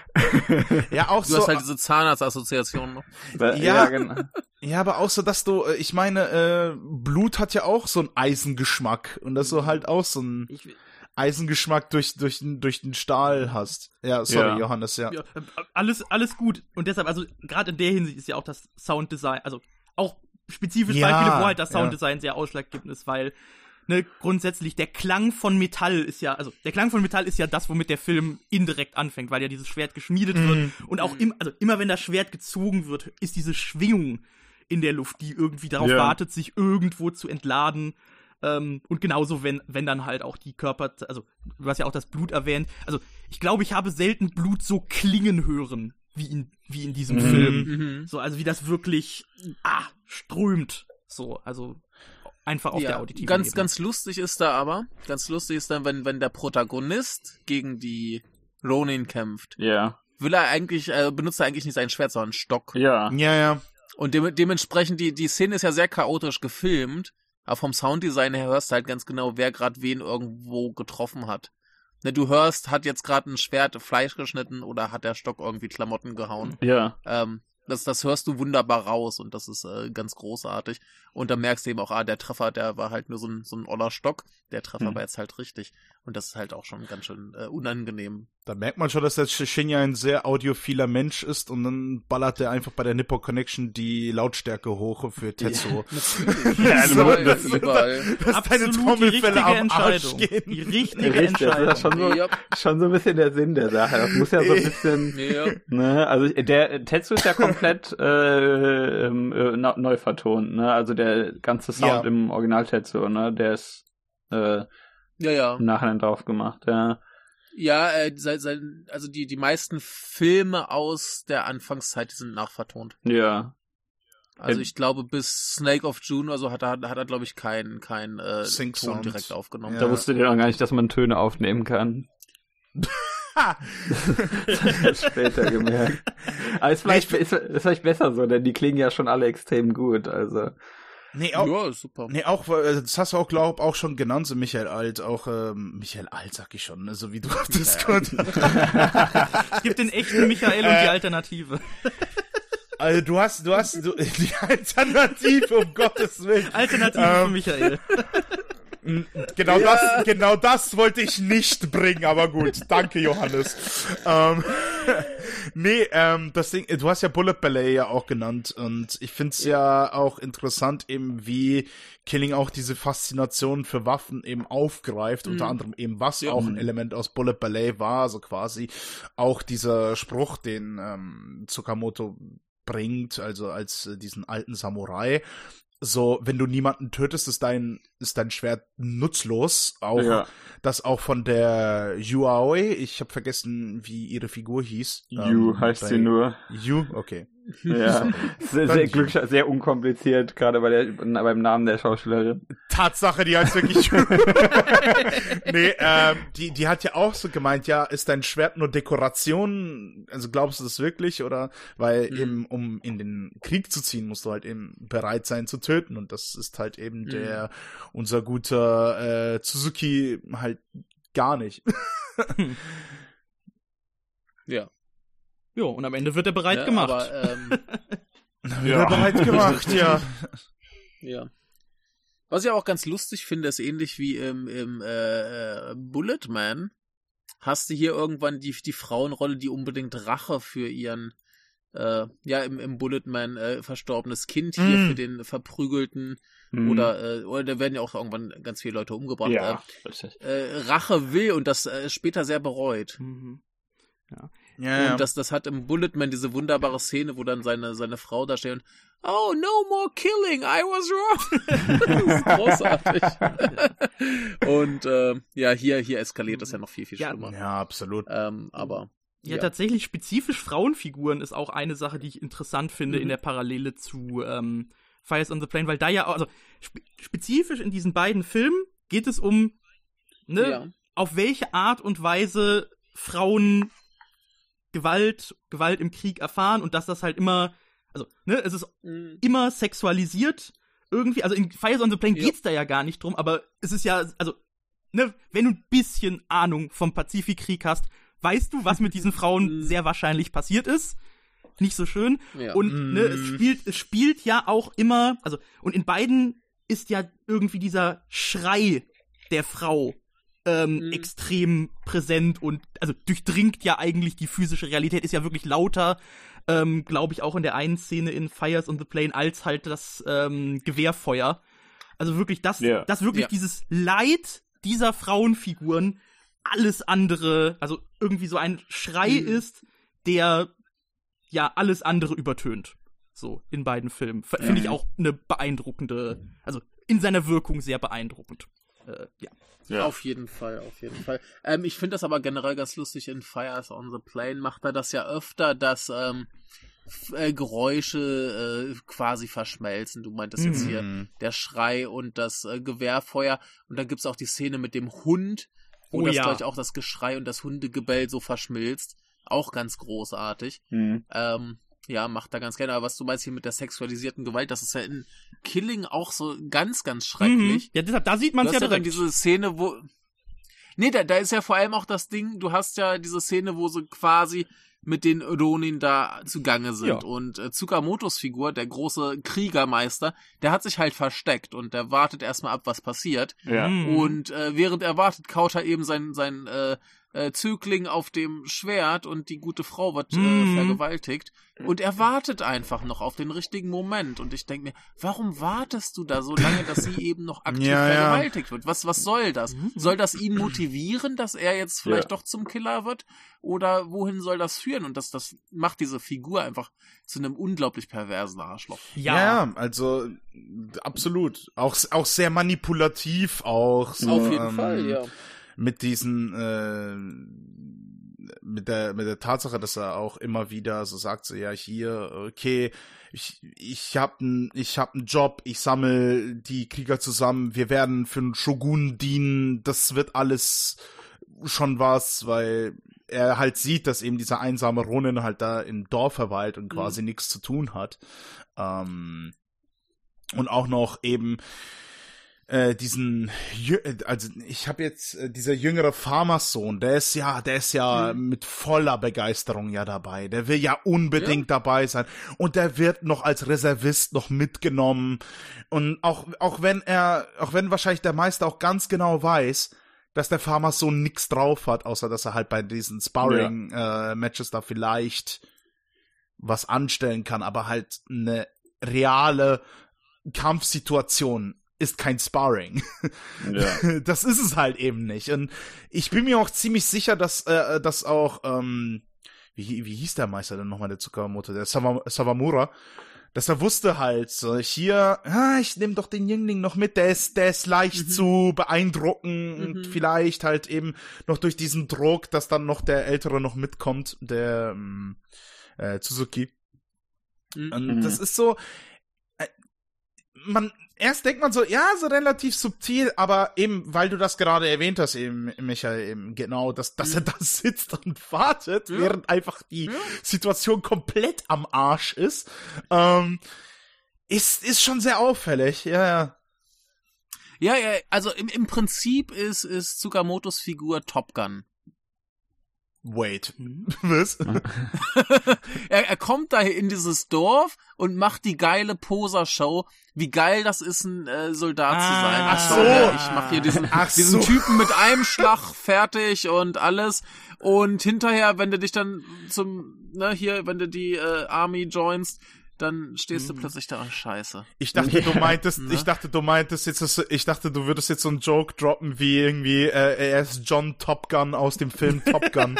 B: Ja, auch
D: Du
B: so.
D: hast halt diese Zahnarztassoziation noch.
C: ja,
B: Ja.
C: genau.
B: Ja, aber auch so, dass du, äh, ich meine, äh, Blut hat ja auch so einen Eisengeschmack und dass du halt auch so einen
A: Ich,
B: Eisengeschmack durch, durch, den- durch den Stahl hast. Ja, sorry,
C: Ja.
B: Johannes, ja.
A: ja, äh, alles, alles gut. Und deshalb, also gerade in der Hinsicht ist ja auch das Sounddesign, also auch spezifisch
B: Ja,
A: Beispiele, wo halt das
B: ja.
A: Sounddesign sehr ausschlaggebend ist, weil ne, grundsätzlich der Klang von Metall ist ja, also der Klang von Metall ist ja das, womit der Film indirekt anfängt, weil ja dieses Schwert geschmiedet
B: Mhm.
A: wird und auch im, also immer wenn das Schwert gezogen wird, ist diese Schwingung in der Luft, die irgendwie darauf
C: Ja.
A: wartet, sich irgendwo zu entladen. Ähm, und genauso, wenn, wenn dann halt auch die Körper, also du hast ja auch das Blut erwähnt. Also ich glaube, ich habe selten Blut so klingen hören, wie in, wie in diesem
B: Mhm.
A: Film.
D: Mhm.
A: So, also wie das wirklich, ah, strömt. So, also einfach auf der auditiven
D: ganz,
A: Ebene.
D: ganz lustig ist da aber, ganz lustig ist dann, wenn, wenn der Protagonist gegen die Ronin kämpft,
C: Ja.
D: will er eigentlich, äh, benutzt er eigentlich nicht sein Schwert, sondern einen Stock.
C: Ja.
B: Ja, ja.
D: Und de- dementsprechend, die, die Szene ist ja sehr chaotisch gefilmt, aber vom Sounddesign her hörst du halt ganz genau, wer gerade wen irgendwo getroffen hat. Ne, du hörst, hat jetzt gerade ein Schwert Fleisch geschnitten oder hat der Stock irgendwie Klamotten gehauen.
C: Ja.
D: Ähm, das, das hörst du wunderbar raus und das ist äh, ganz großartig. Und dann merkst du eben auch, ah, der Treffer, der war halt nur so ein, so ein oller Stock. Der Treffer
C: Mhm.
D: war jetzt halt richtig. Und das ist halt auch schon ganz schön äh, unangenehm.
B: Da merkt man schon, dass der Shinya ein sehr audiophiler Mensch ist und dann ballert er einfach bei der Nippo Connection die Lautstärke hoch für Tetsuo.
C: Ja,
B: so,
D: Überall,
B: das-
D: überall.
B: Dass deine
A: Absolut die
B: Trommelfälle
A: richtige
B: am Arsch
A: Entscheidung.
B: gehen.
A: Die richtige
C: Richtig, das
A: Entscheidung.
C: ist schon so,
D: Ja.
C: schon so ein bisschen der Sinn der Sache. Das muss ja so ein bisschen,
D: Ja.
C: ne, also der Tetsu ist ja komplett äh, ähm, äh, neu neu vertont, ne, also der ganze Sound
B: Ja.
C: im Original Tetsu, ne, der ist äh,
D: Ja, ja.
C: im Nachhinein drauf gemacht, ja.
D: Ja, äh, sei, sei, also die, die meisten Filme aus der Anfangszeit, die sind nachvertont.
C: Ja.
D: Also
C: Ähm,
D: ich glaube, bis Snake of June oder so hat er, hat er glaube ich, keinen kein, äh, Ton
B: Sync-Sound.
D: direkt aufgenommen.
B: Ja.
C: Da wusstet ihr noch gar nicht, dass man Töne aufnehmen kann. Später gemerkt. Aber ist vielleicht, ist, ist vielleicht besser so, denn die klingen ja schon alle extrem gut, also.
B: Nee, auch,
D: Ja, super.
B: nee, auch, äh, das hast du auch, glaub, auch schon genannt, so Michael Alt, auch, ähm, Michael Alt sag ich schon, ne, so wie du auf Discord.
A: Es gibt den echten Michael und die Alternative.
B: Also, du hast, du hast, du, die Alternative, um Gottes Willen.
A: Alternative
B: Ähm,
A: für Michael.
B: Genau das, genau das wollte ich nicht bringen, aber gut. Danke, Johannes. ähm, nee, ähm, das Ding, du hast ja Bullet Ballet ja auch genannt und ich find's ja auch interessant eben, wie Killing auch diese Faszination für Waffen eben aufgreift, unter anderem eben, was
D: Ja.
B: auch ein Element aus Bullet Ballet war, also quasi auch dieser Spruch, den ähm, Tsukamoto bringt, also als äh, diesen alten Samurai. So, wenn du niemanden tötest, ist dein, ist dein Schwert nutzlos. Auch,
C: Ja.
B: das auch von der Yu Aoi, ich habe vergessen, wie ihre Figur hieß.
C: Yu
B: Ähm,
C: heißt
B: bei-
C: sie nur.
B: Yu, okay.
C: Ja. Sehr, sehr glücklich, sehr unkompliziert, gerade bei der, beim Namen der Schauspielerin.
B: Tatsache, die heißt wirklich. nee, ähm, die, die hat ja auch so gemeint, ja, ist dein Schwert nur Dekoration? Also glaubst du das wirklich? Oder weil
D: Mhm.
B: eben, um in den Krieg zu ziehen, musst du halt eben bereit sein zu töten. Und das ist halt eben
D: Mhm.
B: der, unser guter äh, Suzuki halt gar nicht.
D: Ja.
A: Jo, und am Ende wird er bereit
D: Ja,
A: gemacht.
D: Aber, ähm,
B: Ja, bereit gemacht, ja.
D: ja. Was ich auch ganz lustig finde, ist ähnlich wie im, im äh, äh, Bullet Man. Hast du hier irgendwann die, die Frauenrolle, die unbedingt Rache für ihren, äh, ja, im, im Bullet Man äh, verstorbenes Kind hier
B: Mm.
D: für den verprügelten
C: Mhm.
D: oder, äh, oder da werden ja auch irgendwann ganz viele Leute umgebracht.
C: Ja, richtig.
D: Äh, äh, Rache will und das äh, später sehr bereut.
A: Mhm.
B: Ja,
D: Und
B: ja.
D: das, das hat im Bullet Man diese wunderbare Szene, wo dann seine, seine Frau da steht und oh, no more killing, I was wrong. Das ist großartig. Und äh, ja, hier, hier eskaliert das ja noch viel, viel
A: Ja.
D: schlimmer.
B: ja, absolut.
D: Ähm, aber
A: Ja, tatsächlich spezifisch Frauenfiguren ist auch eine Sache, die ich interessant finde
D: Mhm.
A: in der Parallele zu ähm, Fires on the Plain, weil da ja, also spe spezifisch in diesen beiden Filmen geht es um, ne,
D: Ja.
A: auf welche Art und Weise Frauen Gewalt, Gewalt im Krieg erfahren und dass das halt immer, also, ne, es ist
D: Mhm.
A: immer sexualisiert irgendwie, also in Fires on the Plain
D: Ja.
A: geht's da ja gar nicht drum, aber es ist ja, also, ne, wenn du ein bisschen Ahnung vom Pazifikkrieg hast, weißt du, was mit diesen Frauen
D: Mhm.
A: sehr wahrscheinlich passiert ist. Nicht so schön.
D: Ja.
A: Und ne, es
B: Mhm.
A: spielt, es spielt ja auch immer, also, und in beiden ist ja irgendwie dieser Schrei der Frau ähm,
D: Mhm.
A: extrem präsent und also durchdringt ja eigentlich die physische Realität, ist ja wirklich lauter, ähm, glaube ich, auch in der einen Szene in Fires on the Plain, als halt das ähm, Gewehrfeuer. Also wirklich, das,
C: Ja.
A: das wirklich
D: Ja.
A: dieses Leid dieser Frauenfiguren alles andere, also irgendwie so ein Schrei
D: Mhm.
A: ist, der ja alles andere übertönt. So, in beiden Filmen. F- Finde ich auch eine beeindruckende, also in seiner Wirkung sehr beeindruckend. Äh, ja.
C: Ja.
D: Auf jeden Fall, auf jeden Fall. Ähm, ich finde das aber generell ganz lustig, in Fires on the Plain macht er das ja öfter, dass ähm, f- äh, Geräusche äh, quasi verschmelzen. Du meintest jetzt hier
B: Mhm.
D: der Schrei und das äh, Gewehrfeuer. Und dann gibt's auch die Szene mit dem Hund, wo
A: Oh
D: das
A: ja.
D: gleich auch das Geschrei und das Hundegebell so verschmilzt. Auch ganz großartig.
C: Mhm.
D: Ähm, ja, macht er ganz gerne. Aber was du meinst hier mit der sexualisierten Gewalt, das ist ja in Killing auch so ganz, ganz schrecklich.
A: Mhm. Ja, deshalb, da sieht man
D: Du
A: es
D: hast
A: ja
D: ja dann
A: direkt.
D: diese Szene, wo... Nee, da, da ist ja vor allem auch das Ding, du hast ja diese Szene, wo sie quasi mit den Ronin da zugange sind.
A: Ja.
D: Und äh, Tsukamotos Figur, der große Kriegermeister, der hat sich halt versteckt und der wartet erstmal ab, was passiert.
C: Ja.
A: Mhm.
D: Und äh, während er wartet, kaut er eben sein, sein äh, äh, Zögling auf dem Schwert und die gute Frau wird äh,
A: Mhm.
D: vergewaltigt. Und er wartet einfach noch auf den richtigen Moment. Und ich denke mir, warum wartest du da so lange, dass sie eben noch aktiv
B: Ja, ja.
D: vergewaltigt wird? Was, was soll das? Soll das ihn motivieren, dass er jetzt vielleicht
C: Ja.
D: doch zum Killer wird? Oder wohin soll das führen? Und das, das macht diese Figur einfach zu einem unglaublich perversen Arschloch.
B: Ja, ja, also absolut. Auch, auch sehr manipulativ, auch so,
D: Auf jeden
B: ähm,
D: Fall, ja.
B: Mit diesen, äh, mit der, mit der Tatsache, dass er auch immer wieder so sagt, so, ja, hier, okay, ich, ich hab n, ich hab einen Job, ich sammel die Krieger zusammen, wir werden für den Shogun dienen, das wird alles schon was, weil er halt sieht, dass eben dieser einsame Ronin halt da im Dorf verweilt und quasi
D: Mhm.
B: nichts zu tun hat. Ähm, und auch noch eben äh, diesen, Jü- also ich habe jetzt äh, dieser jüngere Farmersohn, der ist ja, der ist ja
D: Mhm.
B: mit voller Begeisterung ja dabei. Der will ja unbedingt dabei sein und der wird noch als Reservist noch mitgenommen und auch auch wenn er, auch wenn wahrscheinlich der Meister auch ganz genau weiß, dass der Farmersohn nix drauf hat, außer dass er halt bei diesen Sparring äh, Matches da vielleicht was anstellen kann, aber halt eine reale Kampfsituation ist kein Sparring.
C: Ja.
B: Das ist es halt eben nicht. Und ich bin mir auch ziemlich sicher, dass, äh, dass auch, ähm, wie, wie hieß der Meister denn nochmal, der Tsukamoto, der Sawa, Sawamura, dass er wusste halt, so hier, ah, ich nehme doch den Jüngling noch mit, der ist, der ist leicht
D: Mhm.
B: zu beeindrucken und
D: Mhm.
B: vielleicht halt eben noch durch diesen Druck, dass dann noch der Ältere noch mitkommt, der ähm, äh, Suzuki.
D: Mhm.
B: Und
C: Mhm.
B: das ist so, äh, man, erst denkt man so, ja, so relativ subtil, aber eben, weil du das gerade erwähnt hast, eben, Michael, eben, genau, dass, dass er da sitzt und wartet,
D: Ja.
B: während einfach die
D: Ja.
B: Situation komplett am Arsch ist, ähm, ist, ist schon sehr auffällig, ja, ja.
D: Ja, ja, also im, im Prinzip ist, ist Tsukamotos Figur Top Gun.
B: Wait.
A: Mhm.
B: Was?
D: er, er kommt da in dieses Dorf und macht die geile Poser-Show, wie geil das ist, ein äh, Soldat zu sein.
A: Ah,
B: ach
D: Schau
B: so.
D: her, ich mach hier diesen,
B: Ach
D: diesen
B: so.
D: Typen mit einem Schlag fertig und alles. Und hinterher, wenn du dich dann zum, ne, hier, wenn du die äh, Army joinst, dann stehst du plötzlich da, oh, scheiße.
B: Ich dachte, du
C: Ja.
B: meintest,
D: Ne?
B: ich dachte, du meintest jetzt, das- ich dachte, du würdest jetzt so einen Joke droppen, wie irgendwie, äh, er ist John Top Gun aus dem Film Top Gun.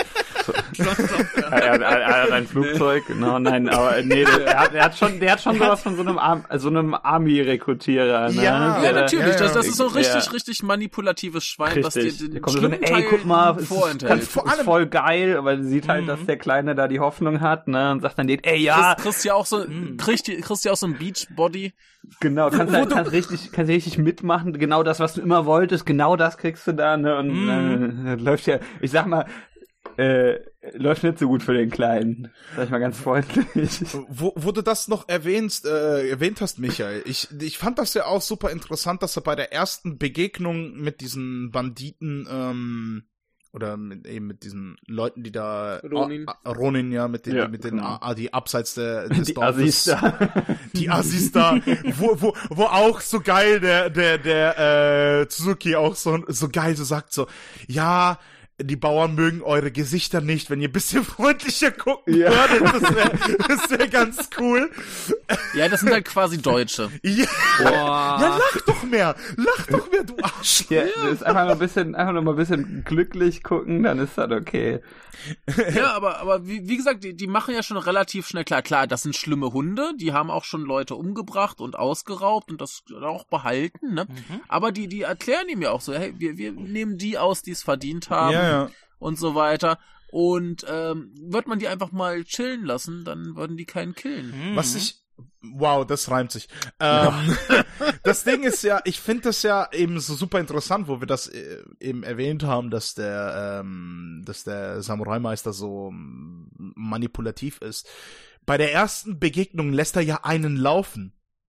C: er, er, er hat ein Flugzeug, genau, nein, aber nee, er hat, er hat schon, der hat schon sowas von so einem, Arm, so einem Army-Rekrutierer, ne?
B: Ja,
D: Ja,
C: Der-
D: natürlich,
B: ja, ja.
D: das, das ist so ein richtig,
C: Ja.
D: richtig manipulatives Schwein, was dir
C: Richtig.
D: den
C: Der kommt so, ey,
D: schlimmen Teil
C: guck mal, es ist,
D: vorenthält.
C: ist,
B: Vor
C: ist
B: allem-
C: voll geil, aber sie sieht halt,
A: Mhm.
C: dass der Kleine da die Hoffnung hat, ne, und sagt dann, den, ey, ja,
D: Kriegst, kriegst ja auch so,
A: Mhm.
D: kriegst, kriegst ja auch so ein Beachbody.
C: genau, kannst
B: wo
C: halt,
B: du-
C: kannst richtig, kannst richtig mitmachen, genau das, was du immer wolltest, genau das kriegst du da, ne, und
A: Mhm.
C: äh, läuft ja, ich sag mal, äh, läuft nicht so gut für den Kleinen, sag ich mal ganz freundlich.
B: Wo, wo du das noch erwähnst, äh, erwähnt hast, Michael, ich, ich fand das ja auch super interessant, dass er bei der ersten Begegnung mit diesen Banditen, ähm, oder mit, eben mit diesen Leuten, die da,
D: Ronin.
B: Ah, ah, Ronin, ja, mit den,
C: Ja,
B: mit den,
C: genau.
B: ah, die abseits der, des
C: Die
B: Dorfes,
C: Assis da.
B: die Assis da, wo, wo, wo auch so geil der, der, der, äh, Suzuki auch so, so geil so sagt so, ja, die Bauern mögen eure Gesichter nicht, wenn ihr ein bisschen freundlicher gucken
C: Ja.
B: würdet, das wäre das wär ganz cool.
D: Ja, das sind halt quasi Deutsche.
B: Ja,
D: Boah.
B: ja, lach doch mehr, lach doch mehr, du Arsch.
C: Ja, das ist einfach nur ein bisschen, einfach nur mal ein bisschen glücklich gucken, dann ist das okay.
D: Ja, aber, aber wie, wie gesagt, die, die machen ja schon relativ schnell klar. Klar, das sind schlimme Hunde, die haben auch schon Leute umgebracht und ausgeraubt und das auch behalten, ne?
A: Mhm.
D: Aber die, die erklären ihm ja auch so, hey, wir, wir nehmen die aus, die es verdient haben
B: Ja, ja.
D: und so weiter. Und ähm, wird man die einfach mal chillen lassen, dann würden die keinen killen.
A: Mhm.
B: Was ich, wow, das reimt sich. Ähm, das Ding ist ja, ich finde das ja eben so super interessant, wo wir das äh, eben erwähnt haben, dass der, ähm, dass der Samurai-Meister so ähm, manipulativ ist. Bei der ersten Begegnung lässt er ja einen laufen.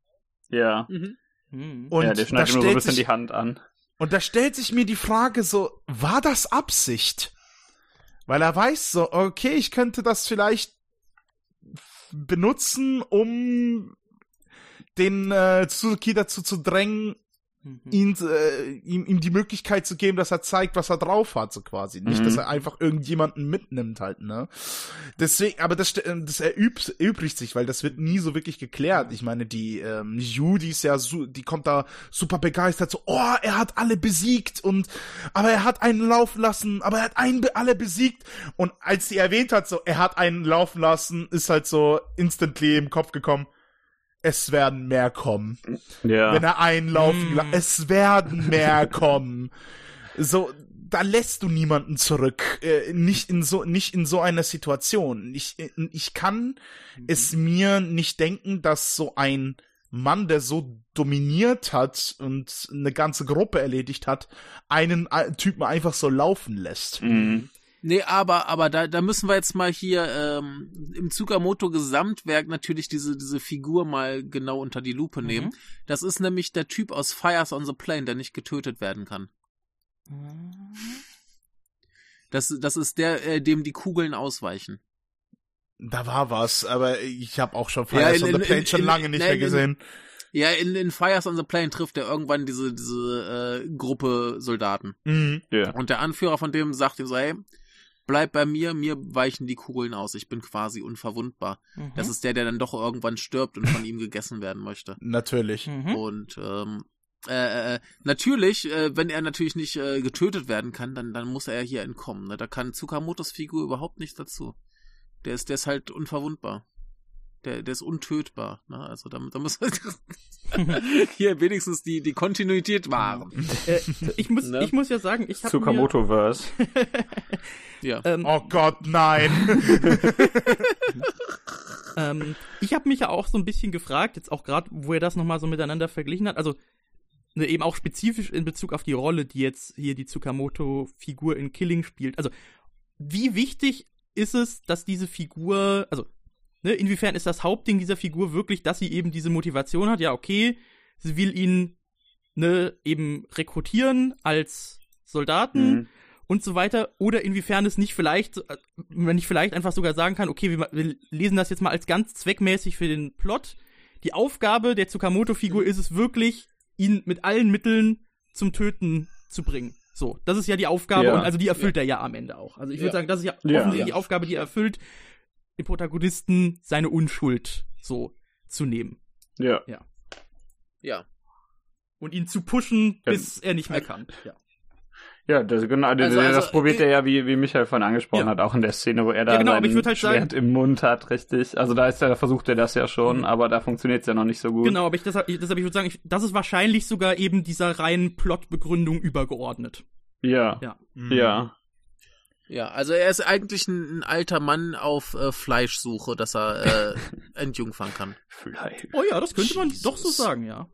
C: Ja.
D: Mhm.
A: Mhm.
B: Und
C: ja, der
B: da
C: schneidet nur so ein
B: stellt
C: bisschen
B: sich,
C: die Hand an.
B: und da stellt sich mir die Frage so, war das Absicht? Weil er weiß so, okay, ich könnte das vielleicht benutzen, um den äh, Suzuki dazu zu drängen, mhm. ihn, äh, ihm, ihm die Möglichkeit zu geben, dass er zeigt, was er drauf hat, so quasi. Nicht, mhm. dass er einfach irgendjemanden mitnimmt halt, ne? Deswegen, aber das, das erübt, erübrigt sich, weil das wird nie so wirklich geklärt. Ich meine, die ähm, Yu, die ist ja, su- die kommt da super begeistert, so, oh, er hat alle besiegt und, aber er hat einen laufen lassen, aber er hat einen be- alle besiegt. Und als sie erwähnt hat, so, er hat einen laufen lassen, ist halt so instantly im Kopf gekommen, es werden mehr kommen.
C: Ja.
B: Wenn er einlaufen, mm. es werden mehr kommen. So, da lässt du niemanden zurück. Äh, nicht in so, nicht in so einer Situation. Ich, ich kann mm. es mir nicht denken, dass so ein Mann, der so dominiert hat und eine ganze Gruppe erledigt hat, einen Typen einfach so laufen lässt.
C: Mm.
D: Nee, aber aber da da müssen wir jetzt mal hier ähm, im Tsukamoto-Gesamtwerk natürlich diese diese Figur mal genau unter die Lupe nehmen. Mhm. Das ist nämlich der Typ aus Fires on the Plain, der nicht getötet werden kann. Mhm. Das das ist der, äh, dem die Kugeln ausweichen.
B: Da war was, aber ich habe auch schon Fires ja, in, on the Plain in, schon in, lange in, nicht in, mehr gesehen.
D: In, ja, in, in Fires on the Plain trifft er irgendwann diese diese äh, Gruppe Soldaten.
B: Mhm. Yeah.
D: Und der Anführer von dem sagt ihm so, hey, bleib bei mir, mir weichen die Kugeln aus. Ich bin quasi unverwundbar. Mhm. Das ist der, der dann doch irgendwann stirbt und von ihm gegessen werden möchte.
B: Natürlich.
D: Mhm. Und ähm, äh, äh, natürlich, äh, wenn er natürlich nicht äh, getötet werden kann, dann, dann muss er hier entkommen. Ne? Da kann Tsukamotos Figur überhaupt nichts dazu. Der ist, der ist halt unverwundbar. Der, der ist untötbar. Ne? Also da, da muss hier wenigstens die, die Kontinuität wahren.
A: Äh, ich, muss, ne? ich muss ja sagen, ich habe
C: Tsukamoto-Verse.
D: Ja.
B: Ähm, oh Gott, nein.
A: ähm, ich habe mich ja auch so ein bisschen gefragt, jetzt auch gerade, wo er das nochmal so miteinander verglichen hat, also ne, eben auch spezifisch in Bezug auf die Rolle, die jetzt hier die Tsukamoto-Figur in Killing spielt. Also wie wichtig ist es, dass diese Figur, also ne, inwiefern ist das Hauptding dieser Figur wirklich, dass sie eben diese Motivation hat, ja okay, sie will ihn ne, eben rekrutieren als Soldaten, mhm. und so weiter, oder inwiefern es nicht vielleicht, wenn ich vielleicht einfach sogar sagen kann, okay, wir, wir lesen das jetzt mal als ganz zweckmäßig für den Plot. Die Aufgabe der Tsukamoto-Figur ist es wirklich, ihn mit allen Mitteln zum Töten zu bringen. So, das ist ja die Aufgabe,
C: ja.
A: und also die erfüllt
D: ja.
A: er ja am Ende auch. Also ich würde
D: ja.
A: sagen, das ist ja,
C: ja
A: offensichtlich
C: ja.
A: die Aufgabe, die er erfüllt, den Protagonisten seine Unschuld so zu nehmen.
C: Ja.
A: Ja.
D: Ja.
A: Und ihn zu pushen,
C: ja.
A: bis er nicht mehr kann. Ja.
C: Ja, das, genau, das,
D: also, also,
C: das probiert
D: äh,
C: er ja, wie, wie Michael vorhin angesprochen
A: ja.
C: hat, auch in der Szene, wo er da
A: ja, genau,
C: sein
A: aber ich würd halt
C: Schwert
A: sagen,
C: im Mund hat, richtig. Also da ist er, da versucht er das ja schon, mhm. aber da funktioniert es ja noch nicht so gut.
A: Genau, aber ich, deshalb, ich, deshalb ich würde sagen, ich, das ist wahrscheinlich sogar eben dieser reinen Plotbegründung übergeordnet.
C: Ja.
A: Ja.
C: Mhm. Ja.
D: Ja, also er ist eigentlich ein, ein alter Mann auf äh, Fleischsuche, dass er äh, entjungfern kann.
C: Fleisch.
A: Oh ja, das könnte man
D: Jesus.
A: doch so sagen, ja.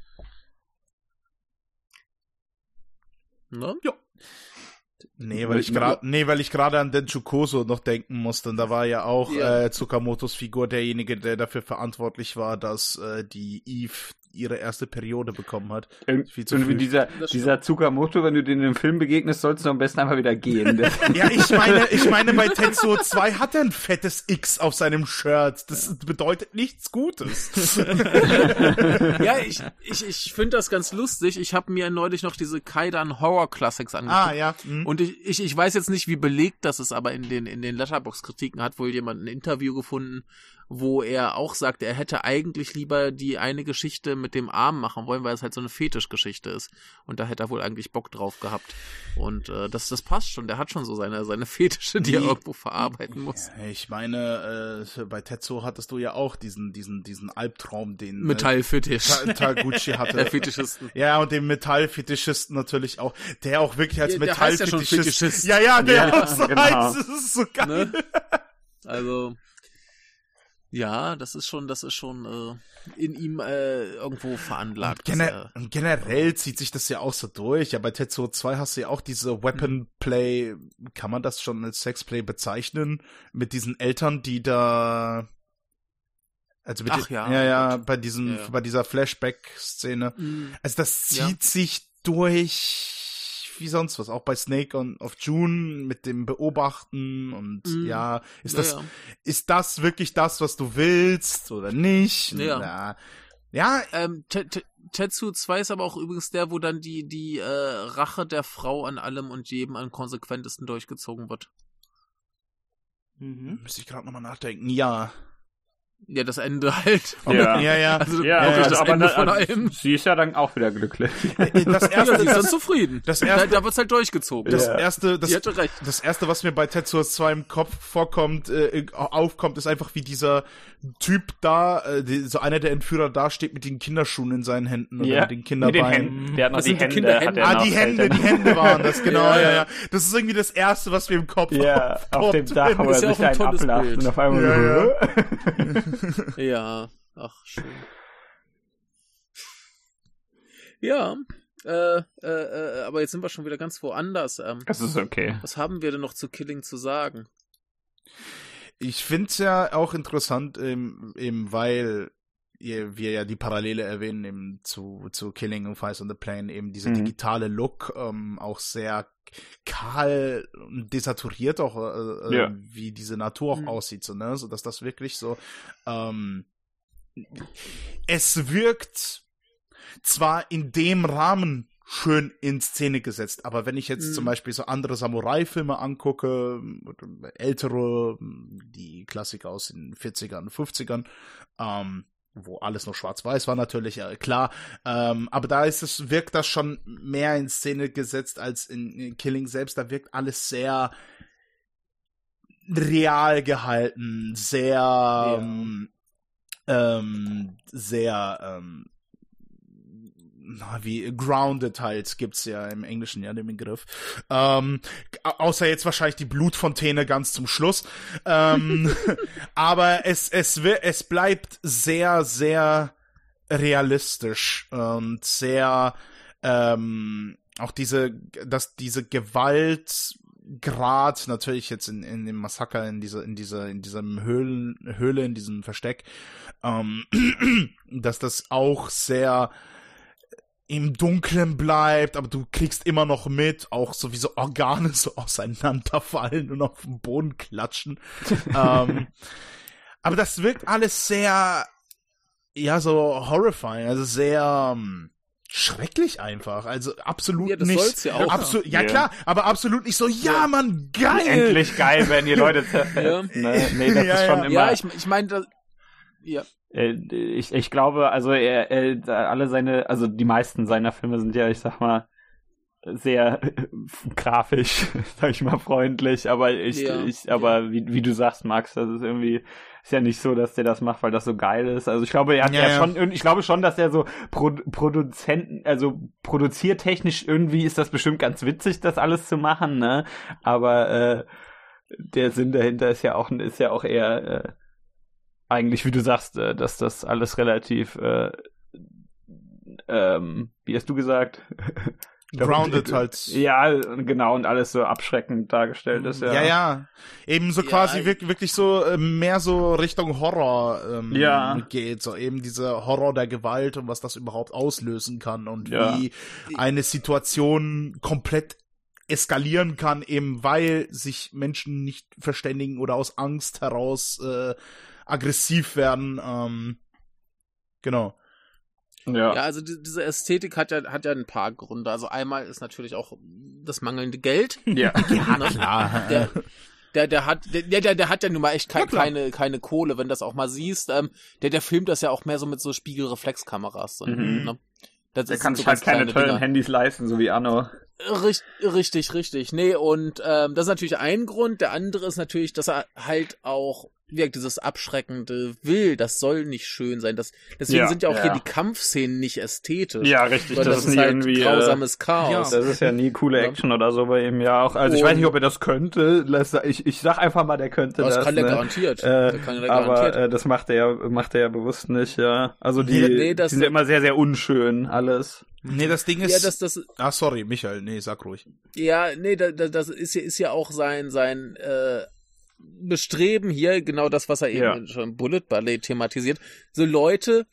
D: Ne?
A: Ja.
B: Nee, weil ich gerade, nee, weil ich gerade an Denchu Koso noch denken musste. Und da war ja auch
D: ja.
B: äh, Tsukamotos Figur derjenige, der dafür verantwortlich war, dass äh, die Eve ihre erste Periode bekommen hat.
C: Ir-
B: Viel zu
C: Irgendwie
B: früh.
C: dieser, dieser Tsukamoto, wenn du den im Film begegnest, sollst du am besten einfach wieder gehen.
B: Ja, ich meine, ich meine, bei Tetsuo zwei hat er ein fettes X auf seinem Shirt. Das ja. bedeutet nichts Gutes.
D: Ja, ich, ich, ich finde das ganz lustig. Ich habe mir neulich noch diese Kaidan Horror Classics angeguckt.
B: Ah, ja. Mhm.
D: Und ich, ich, ich weiß jetzt nicht, wie belegt das ist, aber in den, in den Letterboxd-Kritiken hat wohl jemand ein Interview gefunden, wo er auch sagt, er hätte eigentlich lieber die eine Geschichte mit dem Arm machen wollen, weil es halt so eine Fetischgeschichte ist. Und da hätte er wohl eigentlich Bock drauf gehabt. Und äh, das, das passt schon. Der hat schon so seine, seine Fetische, die er irgendwo verarbeiten muss.
B: Ja, ich meine, äh, bei Tetsuo hattest du ja auch diesen, diesen, diesen Albtraum, den
D: Metallfetisch.
B: Äh, Ta- Taguchi hatte.
D: Der Fetischisten.
B: Ja, und den Metallfetischisten natürlich auch. Der auch wirklich als
D: Ja, der heißt ja schon
B: Metallfetischist.
D: Fetischist.
B: Ja, ja, der
C: Ja,
B: auch so
C: genau.
B: heißt. Das ist so geil.
D: Ne? Also, ja, das ist schon, das ist schon äh, in ihm äh, irgendwo veranlagt.
B: Und, gener-
D: er,
B: und generell zieht sich das ja auch so durch. Ja, bei Tetsuo zwei hast du ja auch diese Weapon-Play, kann man das schon als Sexplay bezeichnen? Mit diesen Eltern, die da... Also mit
D: Ach
B: den,
D: ja,
B: ja, ja,
D: Gott.
B: bei diesem,
D: Ja, ja.
B: bei dieser Flashback-Szene.
D: Mhm.
B: Also das zieht
D: Ja.
B: sich durch wie sonst was. Auch bei Snake on of June mit dem Beobachten und mm. ja, ist ja, das, ja. ist das wirklich das, was du willst oder nicht?
D: Ja.
B: Na, ja.
D: Ähm, T- T- Tetsuo zwei ist aber auch übrigens der, wo dann die, die äh, Rache der Frau an allem und jedem am konsequentesten durchgezogen wird.
B: Mhm. Müsste ich gerade nochmal nachdenken. Ja.
D: Ja, das Ende halt.
C: Ja,
B: ja, ja.
D: Also
C: ja,
D: wirklich
C: ja,
D: das
C: aber
D: Ende
C: na,
D: von
C: also,
D: allem.
C: Sie ist ja dann auch wieder glücklich.
B: Das erste,
D: ja, sie ist
B: das,
D: dann zufrieden.
B: Das erste,
D: da, da wird's halt durchgezogen.
B: Das
C: ja.
B: erste, das,
D: die hatte recht.
B: das erste, was mir bei Tetsuo zwei im Kopf vorkommt, äh, aufkommt, ist einfach wie dieser Typ da, äh, die, so einer der Entführer da steht mit den Kinderschuhen in seinen Händen oder
C: ja.
B: mit den Kinderbeinen.
C: Mit den der hat noch
D: Das
C: die
D: sind die
C: Hände.
D: Kinderhände.
C: Hat er
B: Ah,
C: noch
B: die Hände,
C: Eltern.
B: die Hände waren das, genau,
D: Ja,
B: ja, ja,
D: ja.
B: Das ist irgendwie das erste, was mir im Kopf
C: Ja,
B: aufkommt.
C: auf dem Dach, wo er
D: Ist ja
C: sich
D: auch ein
C: einen
D: tolles
C: ablacht
D: Bild.
C: und auf einmal
B: Ja,
C: so,
D: Ja, ach, schön. Ja, äh, äh, äh, aber jetzt sind wir schon wieder ganz woanders. Ähm,
C: das ist okay.
D: was haben wir denn noch zu Killing zu sagen?
B: Ich find's ja auch interessant, eben, eben weil ihr, wir ja die Parallele erwähnen eben zu, zu Killing und Fires on the Plain, eben dieser
C: Mhm.
B: digitale Look, ähm, auch sehr kahl und desaturiert auch, äh,
C: Ja.
B: wie diese Natur auch
D: Mhm.
B: aussieht, so, ne, so dass das wirklich so, ähm, es wirkt zwar in dem Rahmen schön in Szene gesetzt, aber wenn ich jetzt
D: Mhm.
B: zum Beispiel so andere Samurai-Filme angucke, ältere, die Klassiker aus den vierzigern, fünfzigern, ähm, wo alles noch schwarz-weiß war natürlich, äh, klar, ähm, aber da ist es, wirkt das schon mehr in Szene gesetzt als in, in Killing selbst, da wirkt alles sehr real gehalten, sehr,
D: Ja.
B: ähm, ähm, sehr, ähm, wie grounded halt gibt's ja im Englischen ja den Begriff. Ähm, außer jetzt wahrscheinlich die Blutfontäne ganz zum Schluss. Ähm, aber es es es bleibt sehr sehr realistisch und sehr ähm, auch diese dass diese Gewaltgrad natürlich jetzt in in dem Massaker in dieser in dieser in diesem Höhlen Höhle in diesem Versteck, ähm, dass das auch sehr im Dunkeln bleibt, aber du kriegst immer noch mit, auch so wie so Organe so auseinanderfallen und auf den Boden klatschen. ähm, aber das wirkt alles sehr, ja, so horrifying, also sehr ähm, schrecklich einfach, also absolut
D: Ja, das
B: nicht.
D: soll's ja auch.
B: Absolut, ja
C: Ja.
B: klar, aber absolut nicht so, ja,
D: Ja.
B: Mann, geil!
C: Endlich geil, wenn die Leute zerfetzt.
D: Ja.
C: Ne? Nee, das
B: Ja,
C: ist schon
B: ja.
C: immer...
D: Ja, ich, ich meine, ja.
C: Äh, Ich, ich glaube, also er, er, alle seine, also die meisten seiner Filme sind ja, ich sag mal, sehr grafisch, sag ich mal, freundlich, aber ich,
D: Ja.
C: ich, aber wie, wie du sagst, Max, das ist irgendwie, ist ja nicht so, dass der das macht, weil das so geil ist. Also ich glaube, er hat
B: Ja,
C: ja,
B: ja.
C: schon, ich glaube schon, dass er so Pro, Produzenten, also produziertechnisch irgendwie ist das bestimmt ganz witzig, das alles zu machen, ne? Aber äh, der Sinn dahinter ist ja auch, ist ja auch eher äh, eigentlich, wie du sagst, äh, dass das alles relativ, äh, ähm, wie hast du gesagt?
B: Grounded halt.
C: Ja, genau, und alles so abschreckend dargestellt ist, ja.
B: Ja, ja. Eben so
D: Ja,
B: quasi
D: ich-
B: wirklich, wirklich so äh, mehr so Richtung Horror ähm,
C: Ja.
B: geht. So eben dieser Horror der Gewalt und was das überhaupt auslösen kann und
C: Ja.
B: wie eine Situation komplett eskalieren kann, eben weil sich Menschen nicht verständigen oder aus Angst heraus äh, aggressiv werden. Ähm, genau.
C: Ja.
D: Ja, also die, diese Ästhetik hat ja, hat ja ein paar Gründe. Also einmal ist natürlich auch das mangelnde Geld.
C: Ja.
B: Ja,
D: Ne?
B: klar.
D: Der, der, der hat, der, der, der hat ja nun mal echt kein,
B: Ja, klar.
D: keine, keine Kohle, wenn du das auch mal siehst. Ähm, der, der filmt das ja auch mehr so mit so Spiegelreflexkameras. So,
C: Mhm.
D: ne? Das
C: Der
D: sind
C: kann
D: so
C: sich halt
D: ganz
C: keine
D: kleine
C: tollen
D: Dinger.
C: Handys leisten, so wie Anno.
D: Richt, richtig, richtig. Nee, und ähm, das ist natürlich ein Grund. Der andere ist natürlich, dass er halt auch wirkt, dieses abschreckende will, das soll nicht schön sein. Das, deswegen
C: Ja,
D: sind ja auch
C: ja.
D: hier die Kampfszenen nicht ästhetisch.
C: Ja, richtig,
D: Sondern
C: das,
D: das
C: ist nie
D: halt
C: irgendwie,
D: grausames
C: äh,
D: Chaos.
C: das ist ja nie coole
D: Ja.
C: Action oder so bei ihm, ja auch. Also ich
D: Und-
C: weiß nicht, ob er das könnte. Lass- Ich, ich sag einfach mal, der könnte
D: das
C: das.
D: kann der
C: ne?
D: garantiert.
C: Äh,
D: das kann der
C: aber
D: garantiert.
C: äh, das macht er ja, macht er ja bewusst nicht, ja. Also die,
D: Nee, nee, das-
C: die sind ja immer sehr, sehr unschön, alles.
B: Nee, das Ding ist.
D: ja, das, das,
B: ah, sorry, Michael, nee, sag ruhig.
D: ja, nee, das, das ist ja, ist ja auch sein, sein, äh, Bestreben hier, genau das, was er eben
C: Ja.
D: schon im Bullet Ballet thematisiert, so Leute,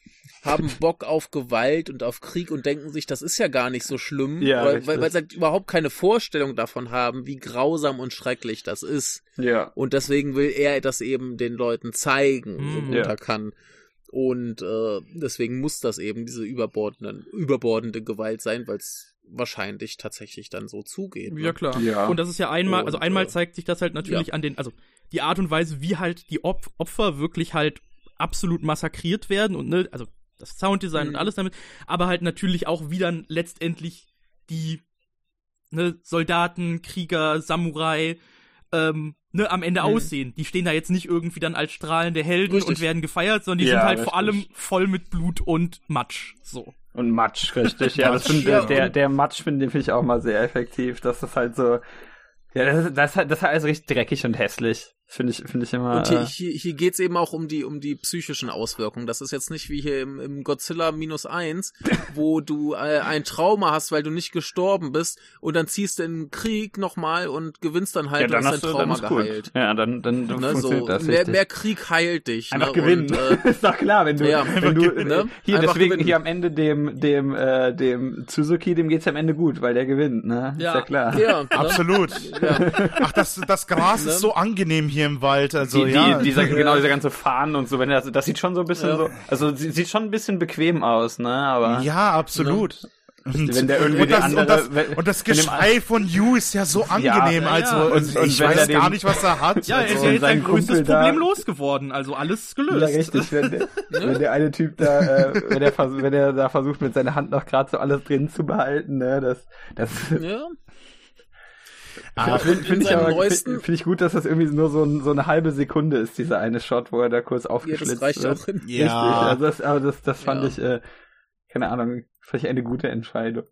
D: haben Bock auf Gewalt und auf Krieg und denken sich, das ist ja gar nicht so schlimm,
C: Ja,
D: weil,
C: richtig.
D: weil, weil sie halt überhaupt keine Vorstellung davon haben, wie grausam und schrecklich das ist.
C: Ja.
D: Und deswegen will er das eben den Leuten zeigen, so
A: Mhm.
D: gut
C: Ja.
D: er kann. Und äh, deswegen muss das eben diese überbordende, überbordende Gewalt sein, weil es wahrscheinlich tatsächlich dann so zugeht. Ne?
A: Ja, klar.
C: Ja.
A: Und das ist ja einmal, also
D: Und,
A: einmal
D: äh,
A: zeigt sich das halt natürlich
D: ja.
A: an den, also die Art und Weise, wie halt die Op- Opfer wirklich halt absolut massakriert werden und ne, also das Sounddesign
D: Mhm.
A: und alles damit, aber halt natürlich auch, wie dann letztendlich die ne, Soldaten, Krieger, Samurai ähm, ne, am Ende
D: Mhm.
A: aussehen. Die stehen da jetzt nicht irgendwie dann als strahlende Helden
D: Richtig.
A: und werden gefeiert, sondern die
C: Ja,
A: sind halt
C: richtig.
A: vor allem voll mit Blut und Matsch. So.
C: Und Matsch, richtig. Ja, das
B: Matsch,
C: find,
D: ja,
C: der,
D: und-
C: der Matsch finde find ich auch mal sehr effektiv. Das ist halt so, ja, das ist, das ist halt, das ist halt alles richtig dreckig und hässlich. Finde ich, finde ich immer.
D: Und hier,
C: äh,
D: hier, hier geht's eben auch um die, um die psychischen Auswirkungen. Das ist jetzt nicht wie hier im, im Godzilla minus eins, wo du äh, ein Trauma hast, weil du nicht gestorben bist und dann ziehst du in den Krieg nochmal und gewinnst dann halt
C: ja, dann
D: und ist
C: hast
D: dein
C: du, dann
D: Trauma
C: ist gut.
D: geheilt.
C: Ja, dann, dann, dann
D: Ne, so,
C: funktioniert das
D: mehr,
C: richtig.
D: mehr Krieg heilt dich.
C: Einfach
D: ne?
C: gewinnen.
D: Und, äh,
C: ist doch klar, wenn du,
D: ja,
C: wenn du,
B: gewinnen,
C: äh,
D: ne?
C: hier,
D: Einfach
C: deswegen
D: gewinnen.
C: hier am Ende dem, dem, äh, dem Suzuki, dem geht's am Ende gut, weil der gewinnt, ne?
A: Ja.
C: Ist ja klar.
D: ja, ne?
B: Absolut.
D: Ja.
B: Ach, das, das Gras
D: Ne?
B: ist so angenehm hier im Wald. Also,
C: die,
B: ja.
C: die, dieser, genau, dieser ganze Fahnen und so, wenn das, das sieht schon so ein bisschen
D: Ja.
C: so, also sie- sieht schon ein bisschen bequem aus, ne, aber.
B: ja, absolut. Und,
C: Wenn der irgendwie
B: und,
C: der
B: das,
C: andere-
B: und, das,
C: wenn-
B: und das
C: wenn dem
B: Geschrei von Yu ist ja so angenehm.
A: ja,
B: also,
A: ja.
B: und,
C: Und-
B: ich
C: und wenn
B: weiß
C: er
B: gar
C: dem-
B: nicht, was er hat.
A: Ja, er ist
B: also,
A: ja jetzt
C: sein
A: sein größtes
C: Kumpel da-
A: Problem losgeworden, also alles gelöst.
C: Ja, richtig, wenn der, wenn der eine Typ da, äh, wenn der, vers- wenn der da versucht, mit seiner Hand noch gerade so alles drin zu behalten, ne, das, das,
D: Ja.
B: Ah,
C: finde
D: in
C: find ich
D: seinem
C: aber,
D: neuesten-
C: finde find ich gut, dass das irgendwie nur so, ein, so eine halbe Sekunde ist, dieser eine Shot, wo er da kurz
D: Ja,
C: aufgeschlitzt
D: das reicht
C: wird.
D: auch. In,
C: Richtig,
B: ja.
C: also das, aber das, das fand
D: Ja.
C: ich, äh, keine Ahnung, fand ich eine gute Entscheidung.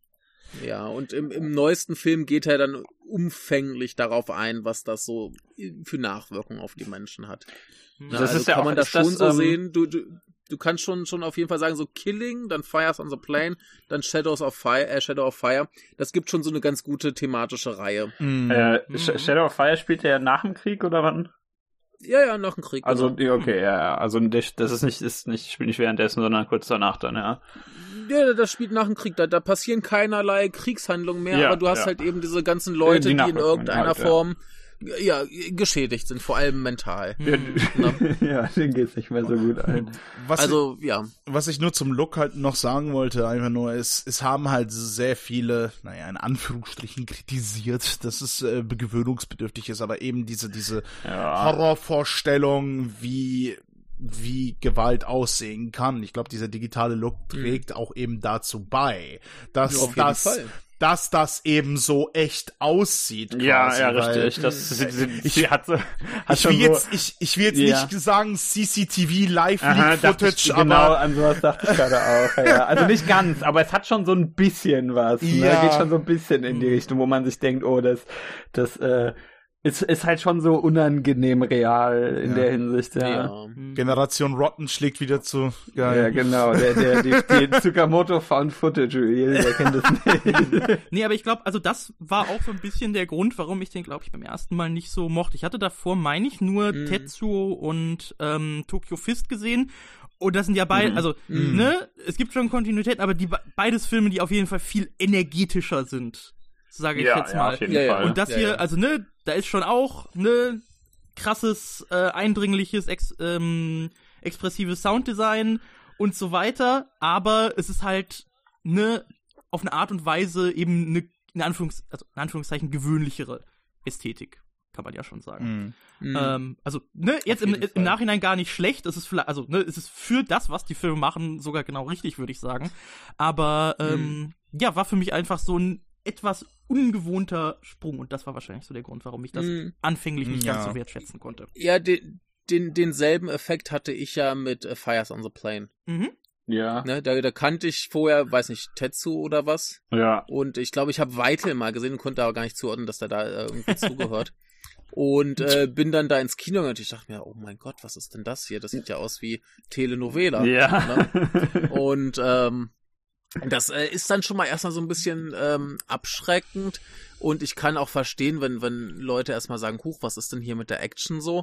D: ja, und im, im neuesten Film geht er dann umfänglich darauf ein, was das so für Nachwirkungen auf die Menschen hat. Na,
C: Das
D: also
C: ist ja
D: kann
C: auch-
D: man das
C: ist das,
D: schon so
C: ähm,
D: sehen. Du, du, du kannst schon, schon auf jeden Fall sagen, so Killing, dann Fires on the Plane, dann Shadows of Fire, äh, Shadow of Fire. Das gibt schon so eine ganz gute thematische Reihe.
B: mm.
C: Äh,
A: Mhm.
C: Sh- Shadow of Fire spielt der nach dem Krieg oder wann?
D: Ja, ja, nach dem Krieg.
C: Also,
D: genau.
C: ja, okay, ja, ja, also das das ist nicht, ist nicht, spielt nicht währenddessen, sondern kurz danach dann, ja.
D: Ja, das spielt nach dem Krieg. Da, da passieren keinerlei Kriegshandlungen mehr,
C: Ja,
D: aber du hast
C: ja.
D: halt eben diese ganzen Leute,
C: Die
D: die, in
C: Nachwirkungen
D: irgendeiner
C: halt, ja.
D: Form ja, geschädigt sind, vor allem mental.
C: Ja,
D: Ne?
C: ja, denen geht's nicht mehr so gut ein.
B: was,
D: Also, ja.
B: was ich nur zum Look halt noch sagen wollte, einfach nur, ist, es haben halt sehr viele, naja, in Anführungsstrichen kritisiert, dass es äh, gewöhnungsbedürftig ist, aber eben diese, diese
C: Ja.
B: Horrorvorstellung, wie wie Gewalt aussehen kann. Ich glaube, dieser digitale Look trägt auch eben dazu bei, dass
D: Ja, auf jeden
B: das,
D: Fall.
B: dass das eben so echt aussieht.
C: Ja,
B: quasi,
C: ja,
B: weil-
C: richtig. Das, sie, sie,
B: Ich-
C: sie hat so, hat
B: Ich
C: schon
B: will
C: so,
B: jetzt, ich, ich will jetzt
C: Ja.
B: nicht sagen C C T V Live
C: Aha,
B: Leak
C: dachte
B: Footage,
C: ich, genau,
B: aber
C: an sowas dachte ich gerade auch. Ja. Also nicht ganz, aber es hat schon so ein bisschen was. Ne?
B: Ja.
C: Geht schon so ein bisschen in die Richtung, wo man sich denkt, oh, das, das äh, ist, ist halt schon so unangenehm real in
B: Ja.
C: der Hinsicht. Ja, ja.
D: Ja.
B: Generation Rotten schlägt wieder zu. Geil.
C: genau. Der, der, die, die Tsukamoto Found Footage Reel, der kennt das nicht.
A: Nee, aber ich glaube, also das war auch so ein bisschen der Grund, warum ich den, glaube ich, beim ersten Mal nicht so mochte. Ich hatte davor, meine ich, nur
D: Mhm.
A: Tetsuo und ähm, Tokyo Fist gesehen. Und das sind ja beide,
C: Mhm.
A: also,
D: Mhm.
A: ne, es gibt schon Kontinuität, aber die be- beides Filme, die auf jeden Fall viel energetischer sind, sage ich jetzt mal.
C: auf jeden
D: Ja, ja.
C: Fall.
A: Und das
D: Ja,
A: hier,
D: ja.
A: also, ne, da ist schon auch, ne, krasses, äh, eindringliches, ex ähm, expressives Sounddesign und so weiter, aber es ist halt, ne, auf eine Art und Weise eben eine, in, Anführungs also in Anführungszeichen, gewöhnlichere Ästhetik, kann man ja schon sagen.
B: Mhm.
D: Mhm.
A: Ähm, also, ne, jetzt im,
D: jeden
A: im
D: Fall.
A: Nachhinein gar nicht schlecht, es ist vielleicht, also, ne, es ist für das, was die Filme machen, sogar genau richtig, würde ich sagen. Aber, ähm, ja, war für mich einfach so ein etwas ungewohnter Sprung und das war wahrscheinlich so der Grund, warum ich das
D: Mhm.
A: anfänglich nicht
B: Ja.
A: ganz so wertschätzen konnte.
D: Ja, den, den, denselben Effekt hatte ich ja mit äh, Fires on the Plane.
A: Mhm.
C: Ja,
D: Ne? Da, da kannte ich vorher, weiß nicht, Tetsu oder was.
C: ja.
D: Und ich glaube, ich habe Weitel mal gesehen und konnte aber gar nicht zuordnen, dass der da äh, irgendwie zugehört. Und äh, bin dann da ins Kino gegangen und ich dachte mir, oh mein Gott, was ist denn das hier? Das sieht ja aus wie Telenovela.
C: Ja.
D: Ne? Und ähm, das äh, ist dann schon mal erstmal so ein bisschen ähm, abschreckend und ich kann auch verstehen, wenn wenn Leute erstmal sagen, huch, was ist denn hier mit der Action so?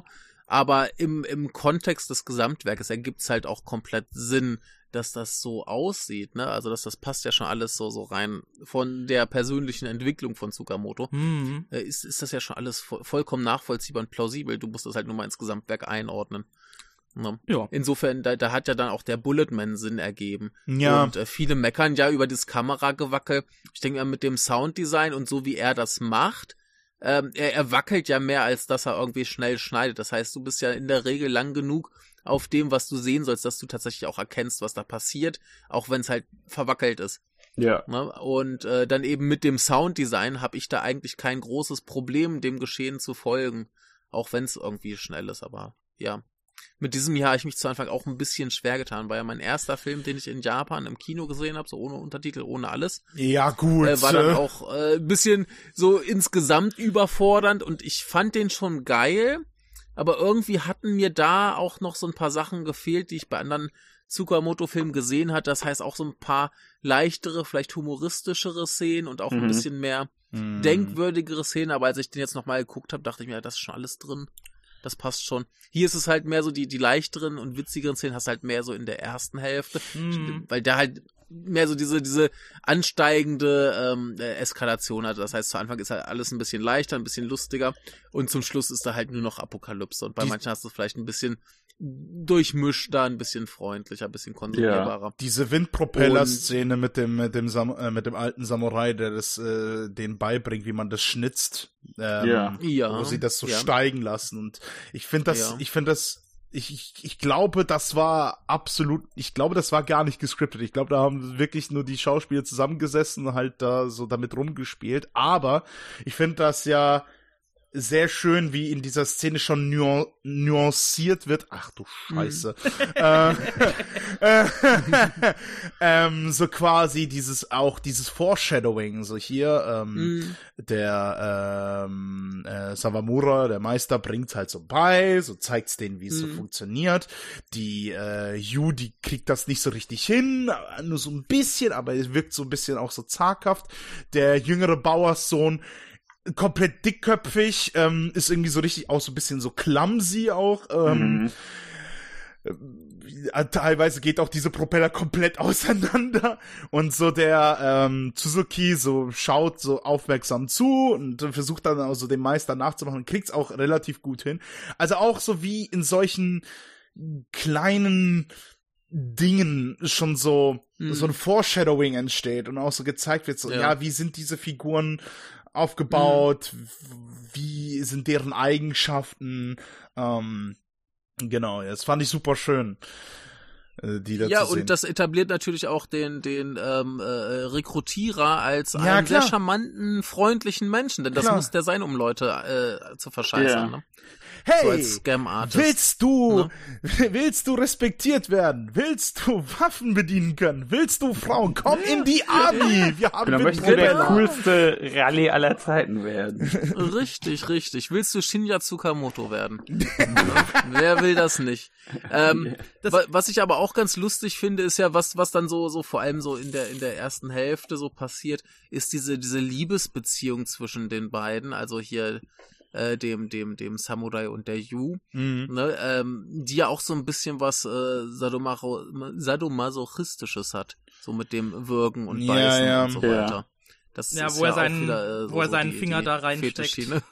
D: Aber im, im Kontext des Gesamtwerkes ergibt es halt auch komplett Sinn, dass das so aussieht, ne? Also dass das passt ja schon alles so so rein von der persönlichen Entwicklung von Tsukamoto.
A: Mhm.
D: Äh, ist, ist das ja schon alles vo- vollkommen nachvollziehbar und plausibel. Du musst das halt nur mal ins Gesamtwerk einordnen. Ne?
A: Ja.
D: Insofern, da, da hat ja dann auch der Bulletman Sinn ergeben.
B: Ja.
D: Und äh, viele meckern ja über das Kameragewackel. Ich denke mal, mit dem Sounddesign und so wie er das macht, ähm, er, er wackelt ja mehr, als dass er irgendwie schnell schneidet. Das heißt, du bist ja in der Regel lang genug auf dem, was du sehen sollst, dass du tatsächlich auch erkennst, was da passiert, auch wenn es halt verwackelt ist.
C: Ja.
D: Ne? Und äh, dann eben mit dem Sounddesign habe ich da eigentlich kein großes Problem, dem Geschehen zu folgen, auch wenn es irgendwie schnell ist, aber ja. Mit diesem Jahr habe ich mich zu Anfang auch ein bisschen schwer getan, war ja mein erster Film, den ich in Japan im Kino gesehen habe, so ohne Untertitel, ohne alles.
B: Ja, gut.
D: Äh, war dann auch äh, ein bisschen so insgesamt überfordernd und ich fand den schon geil, aber irgendwie hatten mir da auch noch so ein paar Sachen gefehlt, die ich bei anderen Tsukamoto-Filmen gesehen hatte. Das heißt auch so ein paar leichtere, vielleicht humoristischere Szenen und auch
C: Mhm.
D: ein bisschen mehr
B: Mhm.
D: denkwürdigere Szenen. Aber als ich den jetzt nochmal geguckt habe, dachte ich mir, ja, das ist schon alles drin. Das passt schon. Hier ist es halt mehr so, die, die leichteren und witzigeren Szenen hast halt mehr so in der ersten Hälfte.
A: Mhm.
D: Weil da halt mehr so diese, diese ansteigende ähm, äh, Eskalation hat. Das heißt, zu Anfang ist halt alles ein bisschen leichter, ein bisschen lustiger und zum Schluss ist da halt nur noch Apokalypse. Und bei
B: Die-
D: manchen hast du es vielleicht ein bisschen durchmischter, ein bisschen freundlicher, ein bisschen konsumierbarer.
B: Diese Windpropeller-Szene mit dem mit dem Sam äh, mit dem alten Samurai, der das äh, denen beibringt, wie man das schnitzt, ähm,
C: Ja.
D: Ja.
B: wo sie das so
D: Ja.
B: steigen lassen. Und ich finde das,
D: Ja.
B: ich finde das, ich, ich ich glaube, das war absolut, ich glaube, das war gar nicht gescriptet. Ich glaube, da haben wirklich nur die Schauspieler zusammengesessen und halt da so damit rumgespielt. Aber ich finde das ja sehr schön, wie in dieser Szene schon nuan- nuanciert wird. Ach du Scheiße. äh, äh, ähm, so quasi dieses, auch dieses Foreshadowing, so hier, ähm,
D: Mhm.
B: der ähm, äh, Sawamura, der Meister, bringt's halt so bei, so zeigt's denen, wie es so
D: Mhm.
B: funktioniert. Die äh, Yu, die kriegt das nicht so richtig hin, nur so ein bisschen, aber es wirkt so ein bisschen auch so zaghaft. Der jüngere Bauerssohn, komplett dickköpfig, ähm, ist irgendwie so richtig auch so ein bisschen so clumsy auch. Ähm,
C: Mhm.
B: äh, teilweise geht auch diese Propeller komplett auseinander und so der ähm, Suzuki so schaut so aufmerksam zu und versucht dann auch so den Meister nachzumachen und kriegt's auch relativ gut hin. Also auch so wie in solchen kleinen Dingen schon so
D: Mhm.
B: so ein Foreshadowing entsteht und auch so gezeigt wird, so
D: Ja.
B: ja, wie sind diese Figuren aufgebaut, wie sind deren Eigenschaften, ähm, genau, das fand ich super schön, äh, die da
D: Ja,
B: zu sehen.
D: und das etabliert natürlich auch den, den ähm, äh, Rekrutierer als
B: Ja,
D: einen sehr
B: klar.
D: charmanten, freundlichen Menschen, denn das
B: Klar.
D: muss der sein, um Leute äh, zu verscheißern.
C: Ja.
D: Ne?
B: Hey,
D: So als Scam-Artist.
B: willst du,
D: Ne?
B: willst du respektiert werden? Willst du Waffen bedienen können? Willst du Frauen? Komm in die Army! Wir haben
C: Genau, möchtest du der
B: Windpropeller.
C: coolste Rallye aller Zeiten werden?
D: Richtig, richtig. Willst du Shinya Tsukamoto werden? Wer will das nicht? Ähm,
A: Das-
D: wa- was ich aber auch ganz lustig finde, ist ja, was, was dann so, so vor allem so in der, in der ersten Hälfte so passiert, ist diese, diese Liebesbeziehung zwischen den beiden, also hier, äh, dem, dem, dem Samurai und der Yu,
B: Mhm.
D: ne, ähm, die ja auch so ein bisschen was, äh, Sadomaso, Sadomasochistisches hat. So mit dem Würgen und
B: Ja,
D: Beißen
B: ja.
D: und so
C: Ja.
D: weiter. Das
A: Ja,
D: ist
A: wo er
D: ja
A: seinen-
D: auch wieder, äh, so,
A: wo er
D: so
A: seinen
D: die,
A: Finger
D: die
A: da reinsteckt.
D: Fetischschiene.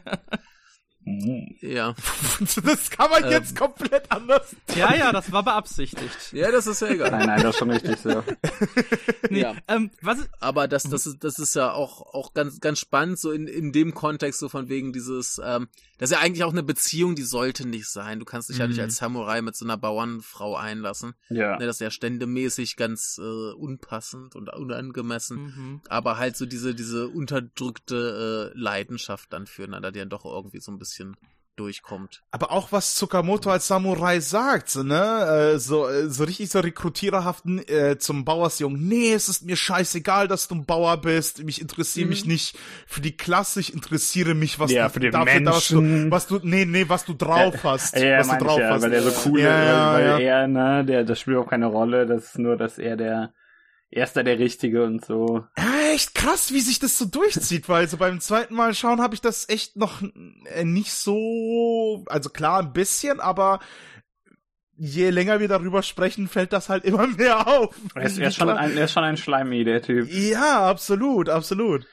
C: Mhm.
D: Ja.
B: Das kann man
D: Ähm.
B: jetzt komplett anders.
A: Ja, ja, das war beabsichtigt.
D: Ja, das ist ja egal.
C: Nein, nein, das ist schon richtig so.
A: Nee,
D: Ja.
A: ähm, was ist,
D: Aber das, das ist, das ist ja auch, auch ganz, ganz spannend, so in, in dem Kontext, so von wegen dieses, ähm, das ist ja eigentlich auch eine Beziehung, die sollte nicht sein. Du kannst dich ja nicht
B: Mhm.
D: als Samurai mit so einer Bauernfrau einlassen.
C: Ja.
D: Ne, das ist ja ständemäßig ganz äh, unpassend und unangemessen.
A: mhm.
D: Aber halt so diese, diese unterdrückte äh, Leidenschaft dann füreinander, die dann doch irgendwie so ein bisschen durchkommt.
B: Aber auch was Tsukamoto als Samurai sagt, so, ne, äh, so, äh, so richtig so rekrutiererhaften äh, zum Bauersjungen. Nee, es ist mir scheißegal, dass du ein Bauer bist. Ich interessiere
D: Mhm.
B: mich nicht für die Klasse, ich interessiere mich, was
C: Ja,
B: du
C: für den
B: dafür, was du,
C: Menschen.
B: was du, nee, nee, was du drauf hast.
C: Ja,
B: was du
C: meine ich
B: drauf
C: ja,
B: hast.
C: weil der so cool
B: Ja,
C: ist,
B: ja,
C: weil, weil
B: ja.
C: er, ne, der, das spielt auch keine Rolle, das ist nur, dass er der, er ist da der Richtige und so.
B: Ja, echt krass, wie sich das so durchzieht, weil so beim zweiten Mal schauen habe ich das echt noch nicht so, also klar ein bisschen, aber je länger wir darüber sprechen, fällt das halt immer mehr auf.
C: Er ist, er ist, schon, ein, er ist schon ein Schleimi, der Typ.
B: Ja, absolut, absolut.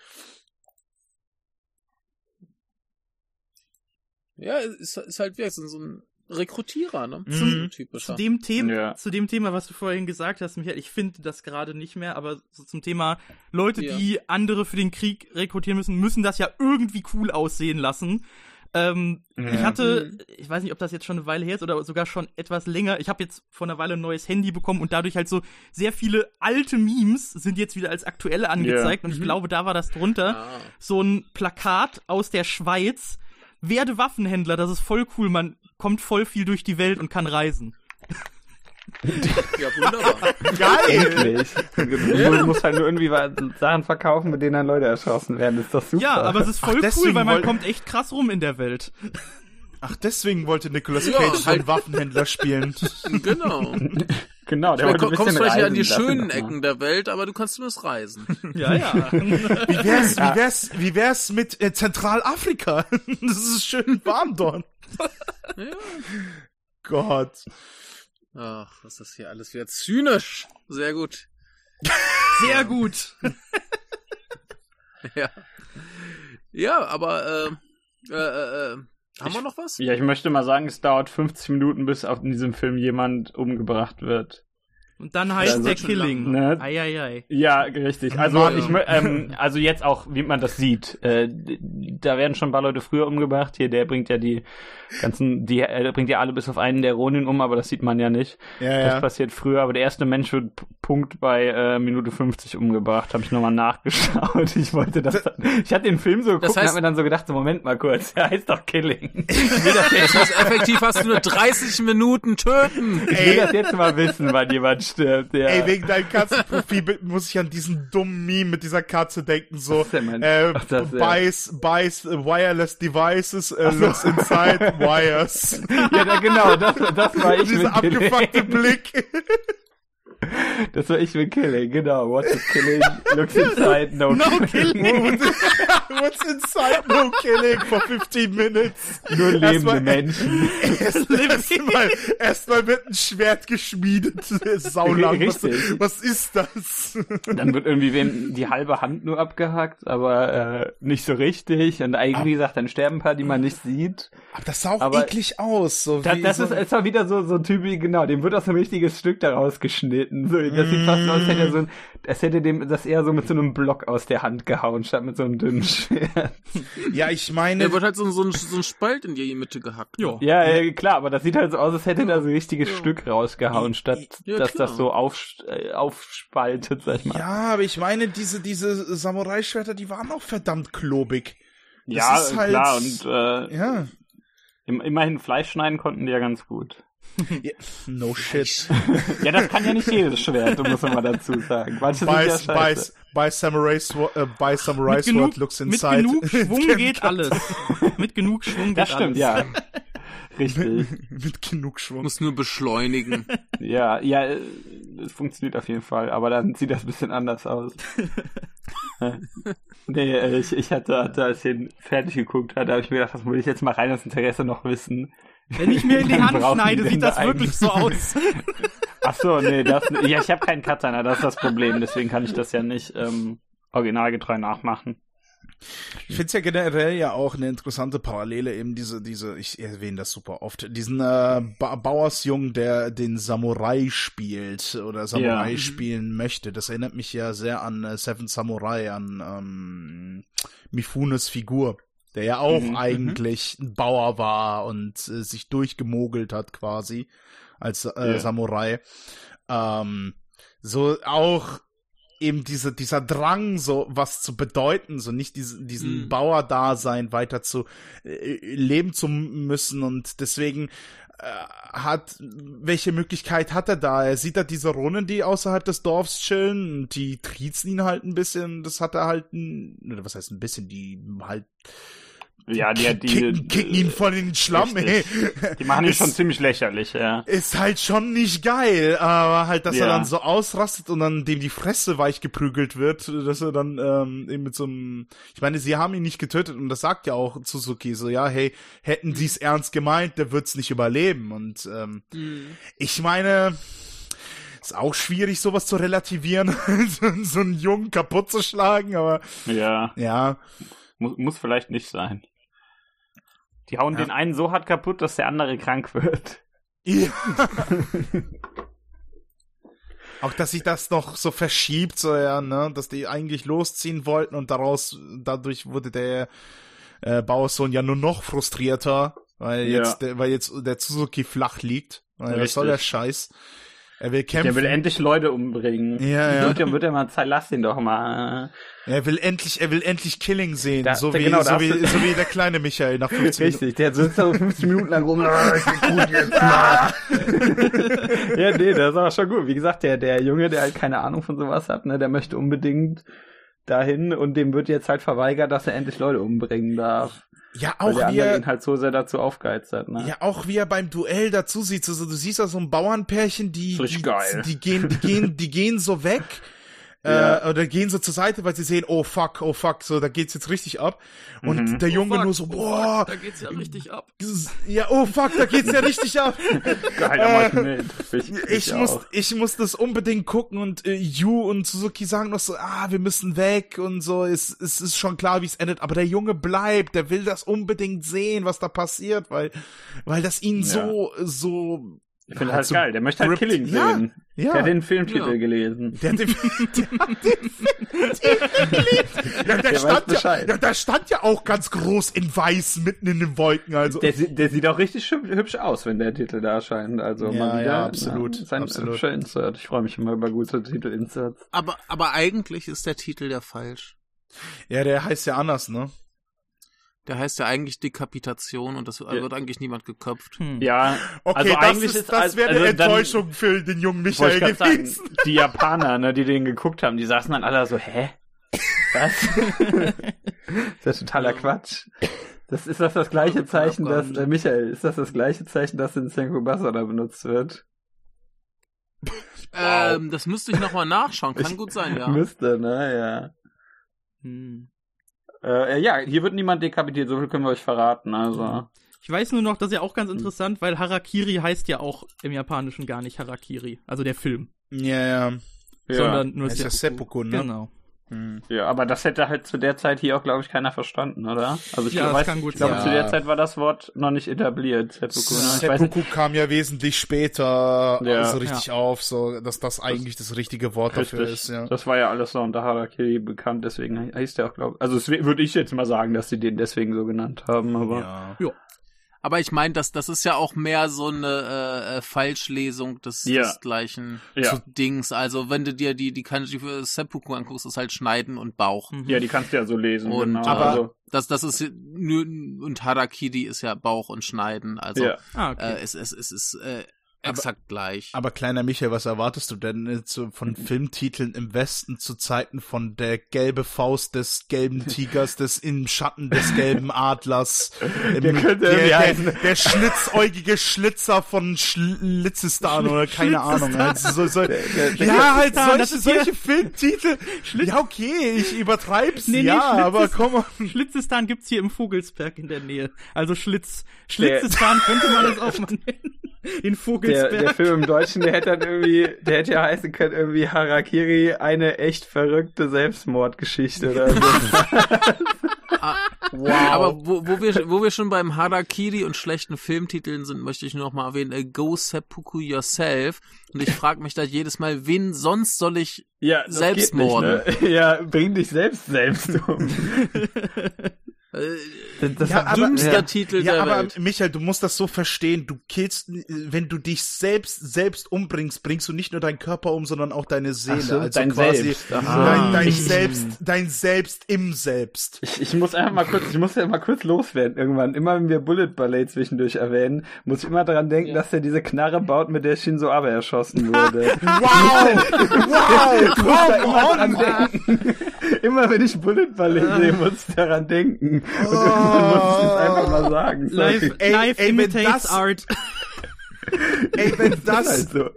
D: Ja, ist, ist halt wirklich so ein Rekrutierer, ne?
A: Zum,
D: So typischer.
A: zu dem Thema,
C: Ja.
A: zu dem Thema, was du vorhin gesagt hast, Michael, ich finde das gerade nicht mehr, aber so zum Thema Leute,
D: Ja.
A: die andere für den Krieg rekrutieren müssen, müssen das ja irgendwie cool aussehen lassen. Ähm,
C: Ja.
A: Ich hatte,
D: Mhm.
A: ich weiß nicht, ob das jetzt schon eine Weile her ist oder sogar schon etwas länger. Ich habe jetzt vor einer Weile ein neues Handy bekommen und dadurch halt so sehr viele alte Memes sind jetzt wieder als aktuelle angezeigt und ich
D: Mhm.
A: glaube, da war das drunter.
D: Ah.
A: So ein Plakat aus der Schweiz. Werde Waffenhändler, das ist voll cool, man kommt voll viel durch die Welt und kann reisen.
D: Ja, wunderbar.
C: Endlich. Du musst halt nur irgendwie Sachen verkaufen, mit denen dann Leute erschossen werden. Ist doch super.
A: Ja, aber es ist voll
B: Ach,
A: cool,
B: deswegen
A: weil man
B: wollt-
A: kommt echt krass rum in der Welt.
B: Ach, deswegen wollte Nicolas
D: Ja,
B: Cage so
D: halt-
B: einen Waffenhändler spielen.
D: Genau.
C: Genau, der
D: Du
C: wollte ein
D: kommst
C: bisschen
D: vielleicht ja an
C: reisen,
D: die
C: das
D: schönen
C: ist doch mal.
D: Ecken der Welt, aber du kannst zumindest reisen.
A: Ja, ja.
B: Wie wär's, wie wär's, wie wär's mit äh, Zentralafrika? Das ist schön warm dort.
D: Ja.
B: Gott.
D: Ach, was ist das hier alles wieder zynisch. Sehr gut.
A: Sehr gut.
D: Ja. Ja, aber, äh, äh, äh, haben wir noch was?
C: Ja, ich möchte mal sagen, es dauert fünfzig Minuten, bis auf in diesem Film jemand umgebracht wird.
A: Und dann heißt
C: Also
A: der
D: schon
A: Killing.
C: lang, ne?
A: Eieiei.
C: Ja, richtig. Also
B: Mann.
C: ich mö- ähm, also jetzt auch, wie man das sieht. Äh, da werden schon ein paar Leute früher umgebracht. Hier, der bringt ja die ganzen, die er bringt ja alle bis auf einen der Ronin um, aber das sieht man ja nicht.
B: Ja,
C: Das
B: ja.
C: passiert früher, aber der erste Mensch wird P- Punkt bei äh, Minute fünfzig umgebracht. Habe ich nochmal nachgeschaut. Ich wollte das. Ich hatte den Film so geguckt
D: Das heißt-
C: und hab mir dann so gedacht, so, Moment mal kurz, der heißt doch Killing. Ich will das jetzt,
D: Das heißt, effektiv hast du nur dreißig Minuten töten.
C: ich will das jetzt mal wissen, wann jemand stirbt. Ja.
B: Ey, wegen deinem Katzenprofil muss ich an diesen dummen Meme mit dieser Katze denken, so,
C: ist denn mein-
B: äh,
C: Ach, das, ja.
B: buys, buys uh, wireless devices, uh, looks inside wires.
C: Ja, da, genau, das, das war ich
B: Dieser
C: mit Killing.
B: abgefuckte Blick.
C: Das war ich mit Killing, genau. What is Killing? Looks inside, no,
A: No Killing.
B: What's inside no killing for fifteen minutes?
C: Nur lebende
B: Erstmal-
C: Menschen.
B: Erst, erstmal, erstmal wird ein Schwert geschmiedet. Saulang. Was,
C: Richtig.
B: was ist das?
C: Dann wird irgendwie wem die halbe Hand nur abgehackt, aber äh, nicht so richtig. Und eigentlich, wie gesagt, dann sterben ein paar, die man nicht sieht.
B: Aber das sah auch
C: Aber-
B: eklig aus. So
C: Das,
B: wie
C: das
B: so
C: ist, ist auch wieder so, so typisch, genau, dem wird auch so ein richtiges Stück daraus geschnitten. So, das sieht fast so aus, als hätte er so ein, als hätte dem das eher so mit so einem Block aus der Hand gehauen, statt mit so einem dünnen Schwert.
B: Ja, ich meine,
D: Der wird halt so, so, ein, so ein Spalt in die Mitte gehackt.
A: Jo.
C: Ja, äh, klar, aber das sieht halt so aus, als hätte er da so ein richtiges
D: Ja.
C: Stück rausgehauen, statt
D: Ja,
C: dass
D: klar.
C: das so auf, äh, aufspaltet, sag ich mal.
B: ja, aber ich meine, diese, diese Samurai-Schwerter, die waren auch verdammt klobig. Das
C: Ja,
B: ist halt-
C: klar, und äh,
B: Ja.
C: im, immerhin Fleisch schneiden konnten die ja ganz gut.
B: ja. No shit.
C: Ja, das kann ja nicht jedes Schwert, muss man mal dazu sagen. Manche sind
B: By,
C: ja
B: by,
C: scheiße.
B: by Samurai Sword, äh, by Samurai
A: Mit
B: Sword
A: genug,
B: looks
A: mit
B: inside.
A: genug Schwung geht alles. Mit genug Schwung geht
C: Das stimmt,
A: alles.
C: ja. Richtig.
B: Mit genug
D: Du
B: Schwung.
D: musst nur beschleunigen.
C: Ja, ja, äh, es funktioniert auf jeden Fall, aber dann sieht das ein bisschen anders aus. Nee, äh, ich, ich hatte, hatte, als ich ihn fertig geguckt hatte, habe ich mir gedacht, das muss ich jetzt mal rein das Interesse noch wissen.
A: Wenn ich mir in die
C: Dann
A: Hand
C: brauchen
A: schneide,
C: die
A: sieht
C: denn
A: das
C: da
A: wirklich so aus.
C: Ach so, nee, das, ja, ich habe keinen Katana, das ist das Problem, deswegen kann ich das ja nicht ähm, originalgetreu nachmachen.
B: Ich finde es ja generell ja auch eine interessante Parallele, eben diese, diese, ich erwähne das super oft, diesen äh, ba Bauersjungen, der den Samurai spielt oder Samurai
C: Ja.
B: spielen möchte. Das erinnert mich ja sehr an äh, Seven Samurai, an ähm, Mifunes Figur, der ja auch
C: Mhm,
B: eigentlich ein Bauer war und äh, sich durchgemogelt hat quasi als äh,
C: Ja.
B: Samurai. Ähm, so auch eben diese, dieser Drang, so was zu bedeuten, so nicht diesen, diesen
D: Mhm.
B: Bauerdasein weiter zu äh, leben zu müssen und deswegen äh, hat, welche Möglichkeit hat er da? Er sieht da diese Runnen, die außerhalb des Dorfs chillen, und die triezen ihn halt ein bisschen, das hat er halt, ein, oder was heißt ein bisschen, die halt
C: Ja, die, die,
B: kicken, kicken ihn voll in den Schlamm, ey.
C: Die machen ihn
B: ist,
C: schon ziemlich lächerlich, ja.
B: Ist halt schon nicht geil, aber halt, dass
C: ja.
B: er dann so ausrastet und dann dem die Fresse weich geprügelt wird, dass er dann ähm, eben mit so einem, ich meine, sie haben ihn nicht getötet und das sagt ja auch Suzuki so, ja, hey, hätten sie es ernst gemeint, der wird's nicht überleben und ähm, mhm. ich meine, ist auch schwierig, sowas zu relativieren, so, so einen Jungen kaputt zu schlagen, aber
C: ja,
B: ja.
C: Muss, muss vielleicht nicht sein. Die hauen
B: ja.
C: den einen so hart kaputt, dass der andere krank wird.
B: Ja. Auch, dass sich das noch so verschiebt, so, ja, ne, dass die eigentlich losziehen wollten und daraus, dadurch wurde der äh, Bauersohn ja nur noch frustrierter, weil
C: ja.
B: jetzt, der, weil jetzt der Suzuki flach liegt. Weil was soll der Scheiß? Er will kämpfen.
C: Der will endlich Leute umbringen.
B: Ja, ja.
C: Wird, wird er mal Zeit, lass ihn doch mal.
B: Er will endlich, er will endlich Killing sehen,
C: da,
B: so,
C: da,
B: wie,
C: genau,
B: so, wie, so wie der kleine Michael nach fünfzehn Minuten.
C: Richtig, der sitzt da fünfzig Minuten lang rum. Ah, ich bin gut jetzt. Ah. Ja, nee, das ist auch schon gut. Wie gesagt, der, der Junge, der halt keine Ahnung von sowas hat, ne, der möchte unbedingt dahin und dem wird jetzt halt verweigert, dass er endlich Leute umbringen darf.
B: Ja, auch
C: weil der
B: wie er
C: ihn halt so sehr dazu aufgeheizt hat, ne?
B: Ja, auch wie er beim Duell dazu sieht, also du siehst da so ein Bauernpärchen, die die,
C: geil.
B: die gehen die gehen die gehen so weg.
C: Ja.
B: Äh, oder gehen so zur Seite, weil sie sehen, oh fuck, oh fuck, so, da geht's jetzt richtig ab. Und
C: Mhm.
B: der Junge
A: oh fuck,
B: nur so,
A: oh
B: boah.
A: fuck, da geht's ja richtig ab.
B: Ja, oh fuck, da geht's ja richtig ab.
C: Geil, da mach ich mit. Ich, ich,
B: Ich muss,
C: auch.
B: ich muss das unbedingt gucken und äh, Yu und Suzuki sagen noch so, ah, wir müssen weg und so, es, es ist schon klar, wie es endet, aber der Junge bleibt, der will das unbedingt sehen, was da passiert, weil, weil das ihn
C: Ja.
B: so, so,
C: Ich finde halt
B: so
C: geil, der möchte halt
B: grippt.
C: Killing
B: Ja,
C: sehen.
B: ja.
C: Der hat den Filmtitel
A: Ja.
C: gelesen.
B: Der hat den, der hat den Film gelesen. Ja, der,
C: Der
B: stand
C: weiß
B: ja,
C: Bescheid.
B: ja, da stand ja auch ganz groß in weiß mitten in den Wolken, also.
C: Der, si- der sieht auch richtig hüb- hübsch aus, wenn der Titel da erscheint. Also
B: Ja,
C: mal wieder.
B: ja, absolut,
C: Ja, sein
B: absolut.
C: hübscher Insert. Ich freue mich immer über gute Titel-Inserts.
D: Aber, aber eigentlich ist der Titel ja falsch.
B: Ja, der heißt ja anders, ne?
D: Der heißt ja eigentlich Dekapitation und das
C: Ja.
D: wird eigentlich niemand geköpft.
A: Hm.
C: Ja,
B: Okay,
C: also
B: das,
C: eigentlich
B: ist,
C: ist
B: das
C: als-
B: wäre eine
C: also dann-
B: Enttäuschung für den jungen
C: wollte
B: Michael
C: ich grad sagen,
B: gewesen.
C: die Japaner, ne, die den geguckt haben, die saßen dann alle so, hä? Was? Das ist ja totaler Quatsch. Das ist das das gleiche Zeichen, das, äh, Michael, ist das das gleiche Zeichen, das in Senkobasa da benutzt wird?
D: Ähm, das müsste ich nochmal nachschauen. Kann
C: Ich-
D: gut sein, ja.
C: Müsste, ne, ja.
A: Hm.
C: Äh, ja, hier wird niemand dekapitiert, so viel können wir euch verraten, also.
A: Ich weiß nur noch, das ist ja auch ganz interessant, weil Harakiri heißt ja auch im Japanischen gar nicht Harakiri, also der Film,
B: Ja, ja.
C: Ja.
A: sondern nur
B: Heißt ja Seppuku, ne?
A: Genau.
B: Hm.
C: Ja, aber das hätte halt zu der Zeit hier auch, glaube ich, keiner verstanden, oder? Also ich
A: Ja,
C: glaub,
A: das
C: weiß,
A: kann gut
C: ich glaube,
B: sein.
C: zu der
B: Ja.
C: Zeit war das Wort noch nicht etabliert, Seppuku. Ne? Ich weiß nicht.
B: Seppuku kam ja wesentlich später
C: Ja.
B: so richtig auf, so dass das eigentlich das, richtige Wort dafür
C: Richtig.
B: ist, ja.
C: Das war ja alles so unter Harakiri bekannt, deswegen heißt der auch, glaube ich. Also es würde ich jetzt mal sagen, dass sie den deswegen so genannt haben, aber
B: Ja.
A: Ja.
D: Aber ich meine, das, das ist ja auch mehr so eine äh, äh, Falschlesung des,
C: Ja.
D: des gleichen
C: ja.
D: Dings. Also wenn du dir die, die Kanji für Seppuku anguckst, ist halt Schneiden und Bauch.
A: Mhm.
C: Ja, die kannst du ja so lesen.
D: Und
C: genau.
B: aber-
C: also,
D: Das, das ist nur, und Harakiri ist ja Bauch und Schneiden. Also
C: ja.
A: Ah, okay.
D: äh, es, es, es ist äh, exakt gleich.
B: Aber kleiner Michael, was erwartest du denn äh, zu, von Filmtiteln im Westen zu Zeiten von der gelbe Faust des gelben Tigers, des im Schatten des gelben Adlers, im,
C: Der könnte
B: der,
C: irgendwie
B: der,
C: heißen.
B: der schlitzäugige Schlitzer von Schlitzistan oder keine Ahnung. Also so, so,
C: der- der-
B: ja, halt
A: Schlitzistan, das
B: solche,
A: ist hier-
B: solche Filmtitel. Ja, okay, ich übertreib's,
A: Nee, nee,
B: ja,
A: Schlitzis-
B: aber komm mal.
A: Schlitzistan gibt's hier im Vogelsberg in der Nähe. Also Schlitz. Schlitzistan könnte man das auch mal nennen. In
C: Der,
A: Vogelsberg.
C: der Film im Deutschen, der hätte dann irgendwie, der hätte ja heißen können, irgendwie Harakiri, eine echt verrückte Selbstmordgeschichte oder so.
D: Ah,
C: Wow.
D: Aber wo, wo, wir, wo wir schon beim Harakiri und schlechten Filmtiteln sind, möchte ich nur noch mal erwähnen, äh, Go Seppuku Yourself. Und ich frage mich da jedes Mal, wen sonst soll ich
C: Ja, das
D: Selbstmorden?
C: geht nicht, ne? Ja, bring dich selbst selbst um.
D: Äh,
C: Das, das
B: Ja,
C: hat-
B: aber-
D: dümmster
C: ja.
D: Titel
B: Ja,
D: der
B: aber
D: Welt.
B: Michael, du musst das so verstehen, du killst, wenn du dich selbst selbst umbringst, bringst du nicht nur deinen Körper um, sondern auch deine Seele.
C: Ach so,
B: also
C: dein
B: quasi
C: Selbst. Ach
A: so.
B: dein, dein
C: Ich-
B: Selbst, dein Selbst im Selbst.
C: Ich, ich muss einfach mal kurz, ich muss ja mal kurz loswerden irgendwann. Immer wenn wir Bullet Ballet zwischendurch erwähnen, muss ich immer daran denken,
D: Ja.
C: dass er diese Knarre baut, mit der Shinzo Abe erschossen wurde.
B: Wow! Wow!
C: Ich muss da immer
B: Come
C: dran
B: on!
C: denken. Immer wenn ich Bullet Ballet sehe, muss ich daran denken. Und
B: Oh.
C: irgendwann muss ich es einfach mal sagen.
A: Life,
C: Sorry.
B: Ey,
A: life
B: ey, wenn
A: imitates
B: das-
A: art.
B: Ey, wenn
C: Das ist
B: das,
C: halt so.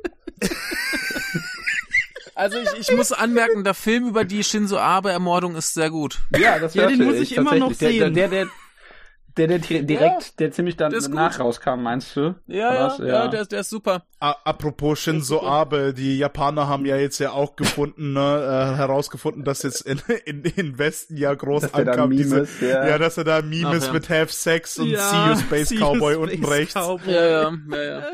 D: Also ich, ich muss anmerken, der Film über die Shinzo Abe-Ermordung ist sehr gut.
C: Ja, das
A: Ja, den
C: hörte
A: muss ich immer noch
C: tatsächlich.
A: sehen.
C: Der, der, der, der, der direkt, der ziemlich dann
D: der ist
C: nach
D: gut.
C: rauskam, meinst du?
D: Ja,
C: Oder
D: ja,
C: was?
D: ja, der, der ist super.
B: A apropos Shinzo Abe, die Japaner haben ja jetzt ja auch gefunden, ne, äh, herausgefunden, dass jetzt in, in, in Westen ja groß
C: Dass der da
B: ankam,
C: Meme
B: diese,
C: ist, ja.
B: ja, dass er da Meme
D: Ach,
B: ist
D: ja.
B: mit Have Sex und
A: Ja,
B: See You Space
A: See You
B: Cowboy
A: Space
B: unten rechts.
A: Cowboy.
D: Ja, ja, ja, ja.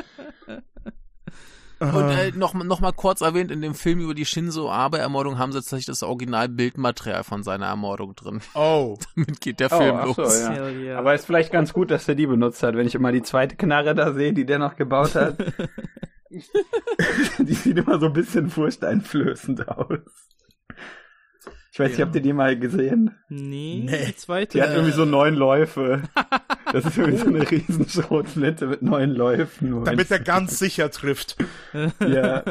D: Und äh, noch, noch mal kurz erwähnt, in dem Film über die Shinzo Abe-Ermordung haben sie tatsächlich das Originalbildmaterial von seiner Ermordung drin.
B: Oh.
D: Damit geht der
C: Oh,
D: Film
C: ach so,
D: los.
C: ja.
A: Hell yeah.
C: Aber ist vielleicht ganz gut, dass er die benutzt hat, wenn ich immer die zweite Knarre da sehe, die der noch gebaut hat. Die sieht immer so ein bisschen furchteinflößend aus. Ich weiß nicht,
A: Ja.
C: habt ihr die mal gesehen?
A: Nee,
B: Nee.
A: die zweite.
C: Die hat irgendwie so neun Läufe. Das ist irgendwie so eine riesen Schrotflinte mit neun Läufen. Moment.
B: Damit er ganz sicher trifft.
C: Ja.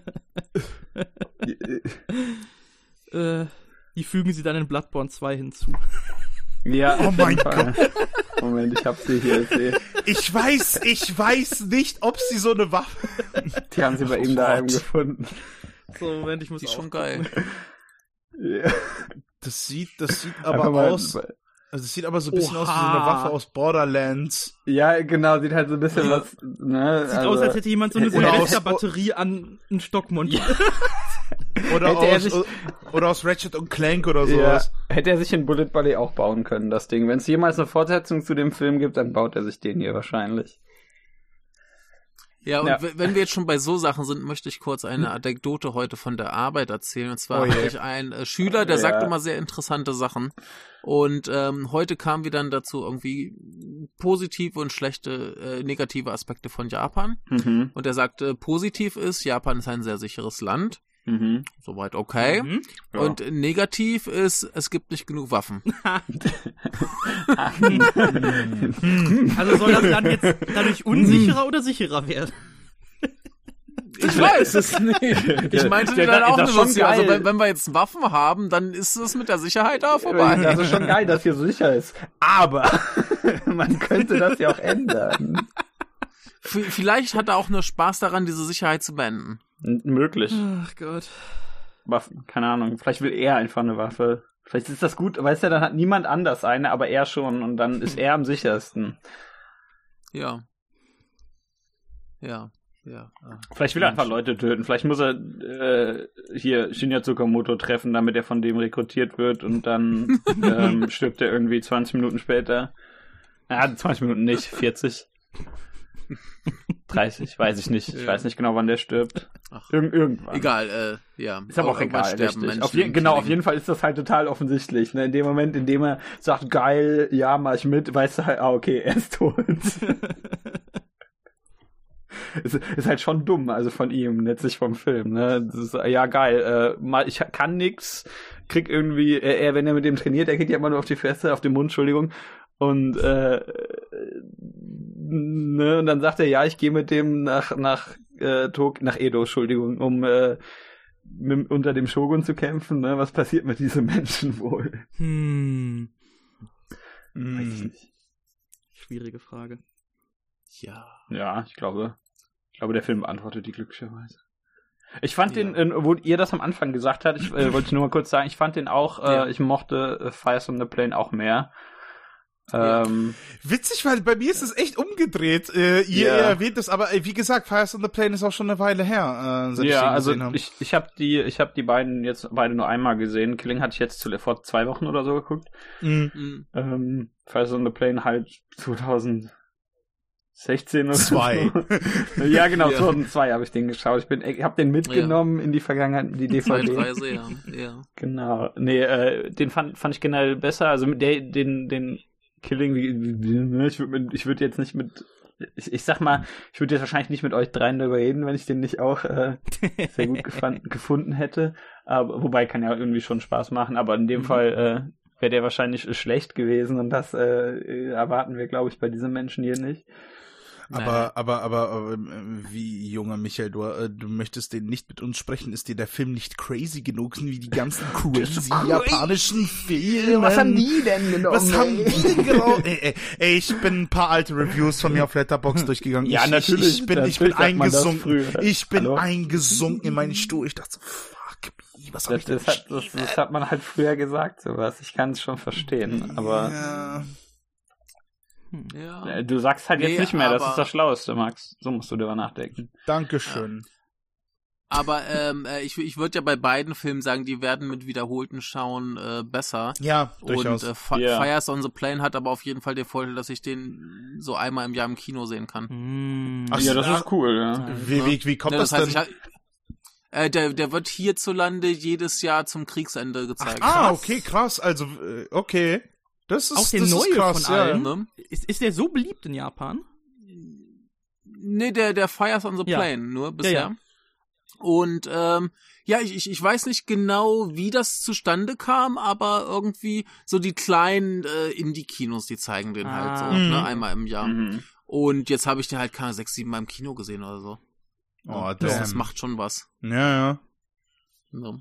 A: äh, die fügen sie dann in Bloodborne zwei hinzu.
C: Ja,
B: Oh
C: auf
B: mein
C: jeden Fall. Moment, ich hab sie hier. Ich sehe.
B: Ich weiß, ich weiß nicht, ob sie so eine Waffe...
C: Die haben sie bei ihm
B: Sofort.
C: daheim gefunden.
A: So, Moment, ich muss
D: Die ist schon
A: aufgucken.
D: geil.
C: Ja.
B: Das sieht, das sieht
C: Einfach
B: aber
C: mal-
B: aus... Also es sieht aber so ein bisschen
A: Oha.
B: aus wie so eine Waffe aus Borderlands.
C: Ja, genau, sieht halt so ein bisschen was, ne?
A: Sieht
C: also,
A: aus, als hätte jemand so eine
B: Oder aus-
A: Silvesterbatterie an einen Stock montiert.
B: Oder
C: Hätte er
B: aus,
C: sich-
B: oder aus Ratchet und Clank oder
C: ja,
B: sowas.
C: hätte er sich in Bullet Ballet auch bauen können, das Ding. Wenn es jemals eine Fortsetzung zu dem Film gibt, dann baut er sich den hier wahrscheinlich.
D: Ja, und
C: Ja.
D: w- wenn wir jetzt schon bei so Sachen sind, möchte ich kurz eine Anekdote heute von der Arbeit erzählen. Und zwar
B: Oh je.
D: hatte ich einen äh, Schüler, der
C: Ja.
D: sagt immer sehr interessante Sachen. Und ähm, heute kamen wir dann dazu irgendwie positive und schlechte, äh, negative Aspekte von Japan.
C: Mhm.
D: Und er sagte, positiv ist, Japan ist ein sehr sicheres Land.
C: Mhm.
D: Soweit okay.
A: Mhm.
C: Ja.
D: Und äh, negativ ist, es gibt nicht genug Waffen.
A: Also soll das Land jetzt dadurch unsicherer oder sicherer werden?
D: Ich weiß es nicht. Ich meinte
C: Der-
D: dann
C: der-
D: auch
C: das
D: nur
C: ist
D: so,
C: schon
D: also
C: geil.
D: wenn, wenn wir jetzt Waffen haben, dann ist es mit der Sicherheit da vorbei.
C: Das ist schon geil, dass hier so sicher ist. Aber man könnte das ja auch ändern.
D: V- Vielleicht hat er auch nur Spaß daran, diese Sicherheit zu beenden.
C: M- Möglich.
A: Ach Gott.
C: Waffen, keine Ahnung. Vielleicht will er einfach eine Waffe. Vielleicht ist das gut, weißt du, dann hat niemand anders eine, aber er schon und dann ist er am sichersten.
D: Ja. Ja. Ja. ja.
C: Vielleicht will er einfach Leute töten. Vielleicht muss er äh, hier Shinya Tsukamoto treffen, damit er von dem rekrutiert wird und dann ähm, stirbt er irgendwie zwanzig Minuten später. Ja, zwanzig Minuten nicht, vierzig. dreißig, weiß ich nicht. Ich
D: Ja.
C: weiß nicht genau, wann der stirbt.
D: Ach.
C: Irgend irgendwann.
D: Egal, äh, ja.
C: Ist aber auch
D: Irgendwann
C: egal,
D: sterben
C: richtig.
D: Menschen
C: Auf je,
D: im
C: genau, auf
D: Killing.
C: jeden Fall ist das halt total offensichtlich. Ne? In dem Moment, in dem er sagt, geil, ja, mach ich mit, weißt du halt, ah, okay, er ist tot. ist, ist halt schon dumm, also von ihm, nicht sich vom Film. Ne? Das ist, ja, geil, äh, mal, ich kann nix, krieg irgendwie, äh, er, wenn er mit dem trainiert, er kriegt ja immer nur auf die Fresse, auf den Mund, Entschuldigung. Und, äh, ne, und dann sagt er, ja, ich gehe mit dem nach, nach, äh, Tok nach Edo, Entschuldigung, um, äh, mit, unter dem Shogun zu kämpfen, ne? Was passiert mit diesen Menschen wohl?
A: Hm.
C: Weiß ich
B: Hm.
C: nicht.
A: Schwierige Frage.
D: Ja.
C: Ja, ich glaube, ich glaube, der Film beantwortet die glücklicherweise. Ich fand
D: Ja.
C: den, äh, wo ihr das am Anfang gesagt habt, ich äh, wollte nur mal kurz sagen, ich fand den auch, äh,
D: Ja.
C: ich mochte äh, Fires on the Plane auch mehr.
D: Ja.
C: Ähm,
B: Witzig, weil bei mir ist es echt umgedreht. Äh, ihr,
C: Ja.
B: ihr erwähnt es, aber äh, wie gesagt, Fires on the Plane ist auch schon eine Weile her, äh, seit ich
C: ja,
B: den
C: also
B: gesehen habe.
C: ich, ich habe die, ich habe die beiden jetzt beide nur einmal gesehen. Killing hatte ich jetzt zu, vor zwei Wochen oder so geguckt.
B: Mhm.
D: Mhm.
C: Ähm, Fires on the Plane halt zwanzig sechzehn oder
B: Zwei.
C: so. Ja, genau,
D: Ja.
C: zweitausendzwei habe ich den geschaut. Ich bin, ich habe den mitgenommen in die Vergangenheit, in die D V D.
D: Zeitweise, ja. ja.
C: Genau. Nee, äh, den fand, fand ich generell besser. Also mit der, den, den Killing, wie, wie, ich würde ich würd jetzt nicht mit, ich, ich sag mal, ich würde jetzt wahrscheinlich nicht mit euch dreien darüber reden, wenn ich den nicht auch äh, sehr gut gefand, gefunden hätte. Aber, wobei kann ja irgendwie schon Spaß machen, aber in dem
A: Mhm.
C: Fall äh, wäre der wahrscheinlich schlecht gewesen und das äh, erwarten wir, glaube ich, bei diesen Menschen hier nicht.
B: Aber, aber, aber, aber, wie, junger Michael, du, äh, du möchtest den nicht mit uns sprechen, ist dir der Film nicht crazy genug, wie die ganzen crazy japanischen Filme?
C: Was haben die denn genommen?
B: Was haben die denn genommen? ey, ey, ey, ich bin ein paar alte Reviews von mir auf Letterboxd durchgegangen.
C: Ja,
B: ich,
C: natürlich.
B: Ich, ich bin,
C: natürlich
B: ich bin eingesunken. Ich bin
C: Hallo?
B: eingesunken in meinen Stuhl. Ich dachte so, fuck me, was hab
C: Das,
B: ich denn
C: das, hat, das, das hat man halt früher gesagt, sowas. Ich kann es schon verstehen, aber
B: Ja.
D: Ja.
C: äh, du sagst halt jetzt
D: Nee,
C: nicht mehr, das
D: aber-
C: ist das Schlaueste, Max. So musst du darüber nachdenken.
B: Dankeschön.
D: Aber ähm, äh, ich, ich würde ja bei beiden Filmen sagen, die werden mit wiederholten Schauen äh, besser.
B: Ja, durchaus.
D: Und äh, Fi-
C: Ja.
D: Fires on the Plane hat aber auf jeden Fall den Vorteil, dass ich den so einmal im Jahr im Kino sehen kann.
A: Mm.
B: Ach,
C: Ja, das
B: ah,
C: ist cool, ja.
B: Wie, wie, wie kommt
D: Ja,
B: das,
D: das heißt,
B: denn?
D: ich hab, äh, der, der wird hierzulande jedes Jahr zum Kriegsende gezeigt.
B: Ah, okay, krass. Also, äh, okay. Das ist,
A: Auch der
B: das
A: neue
B: ist krass,
A: von
B: ja.
A: allen.
D: Ne?
A: Ist, ist der so beliebt in Japan?
D: Nee, der, der Fires on the
A: Ja.
D: Plane, nur bisher.
A: Ja, ja.
D: Und ähm, ja, ich, ich, ich weiß nicht genau, wie das zustande kam, aber irgendwie so die kleinen äh, Indie-Kinos, die zeigen den halt so,
A: Ah.
B: Mhm.
D: ne, einmal im Jahr.
C: Mhm.
D: Und jetzt habe ich den halt, keine Ahnung, sechs, sieben Mal im Kino gesehen oder so.
B: Oh,
D: das,
B: damn.
D: das macht schon was.
B: Ja, ja.
D: Ne?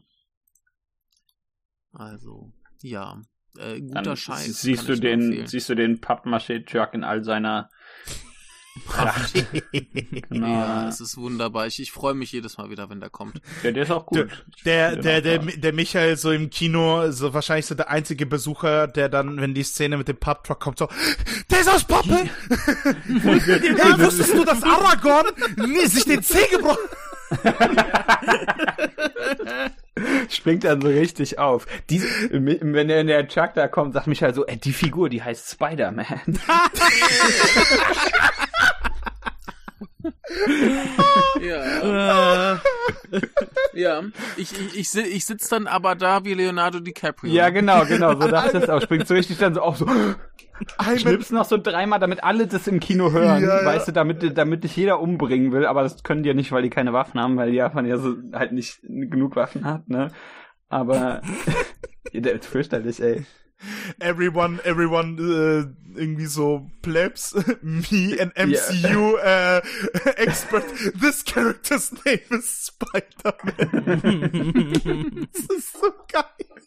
D: Also, ja. Äh, guter
C: Dann
D: Scheiß.
C: siehst
D: kann
C: du
D: ich nur
C: den,
D: empfehlen.
C: siehst du den Pappmaché-Truck in all seiner Pracht. Genau.
D: Ja, es ist wunderbar. Ich, ich freue mich jedes Mal wieder, wenn der kommt.
C: Ja, der ist auch
B: Der,
C: gut.
B: der, der, der,
C: auch
B: der Michael so im Kino, so wahrscheinlich so der einzige Besucher, der dann, wenn die Szene mit dem Papptruck kommt, so, der ist aus Pappe! Ja, wusstest du, dass Aragorn nie sich den Zeh gebrochen?
C: springt dann so richtig auf. Diese, wenn der in der Truck da kommt, sagt Michael so, ey, die Figur, die heißt Spider-Man.
D: Ja,
A: Äh,
D: ja. Ich, ich, ich, si- ich sitze dann aber da wie Leonardo DiCaprio.
C: Ja, genau, genau, so dachte ich auch. Springt so richtig dann so auf, so,
B: Einmal,
C: schnippst noch so dreimal, damit alle das im Kino hören,
B: Ja, ja.
C: weißt du, damit, damit dich jeder umbringen will, aber das können die ja nicht, weil die keine Waffen haben, weil Japan ja so halt nicht genug Waffen hat, ne? Aber, der ist fürchterlich, ey.
B: everyone, everyone, äh, irgendwie so plebs, me an M C U äh, expert, this character's name is Spider-Man. Das ist so geil.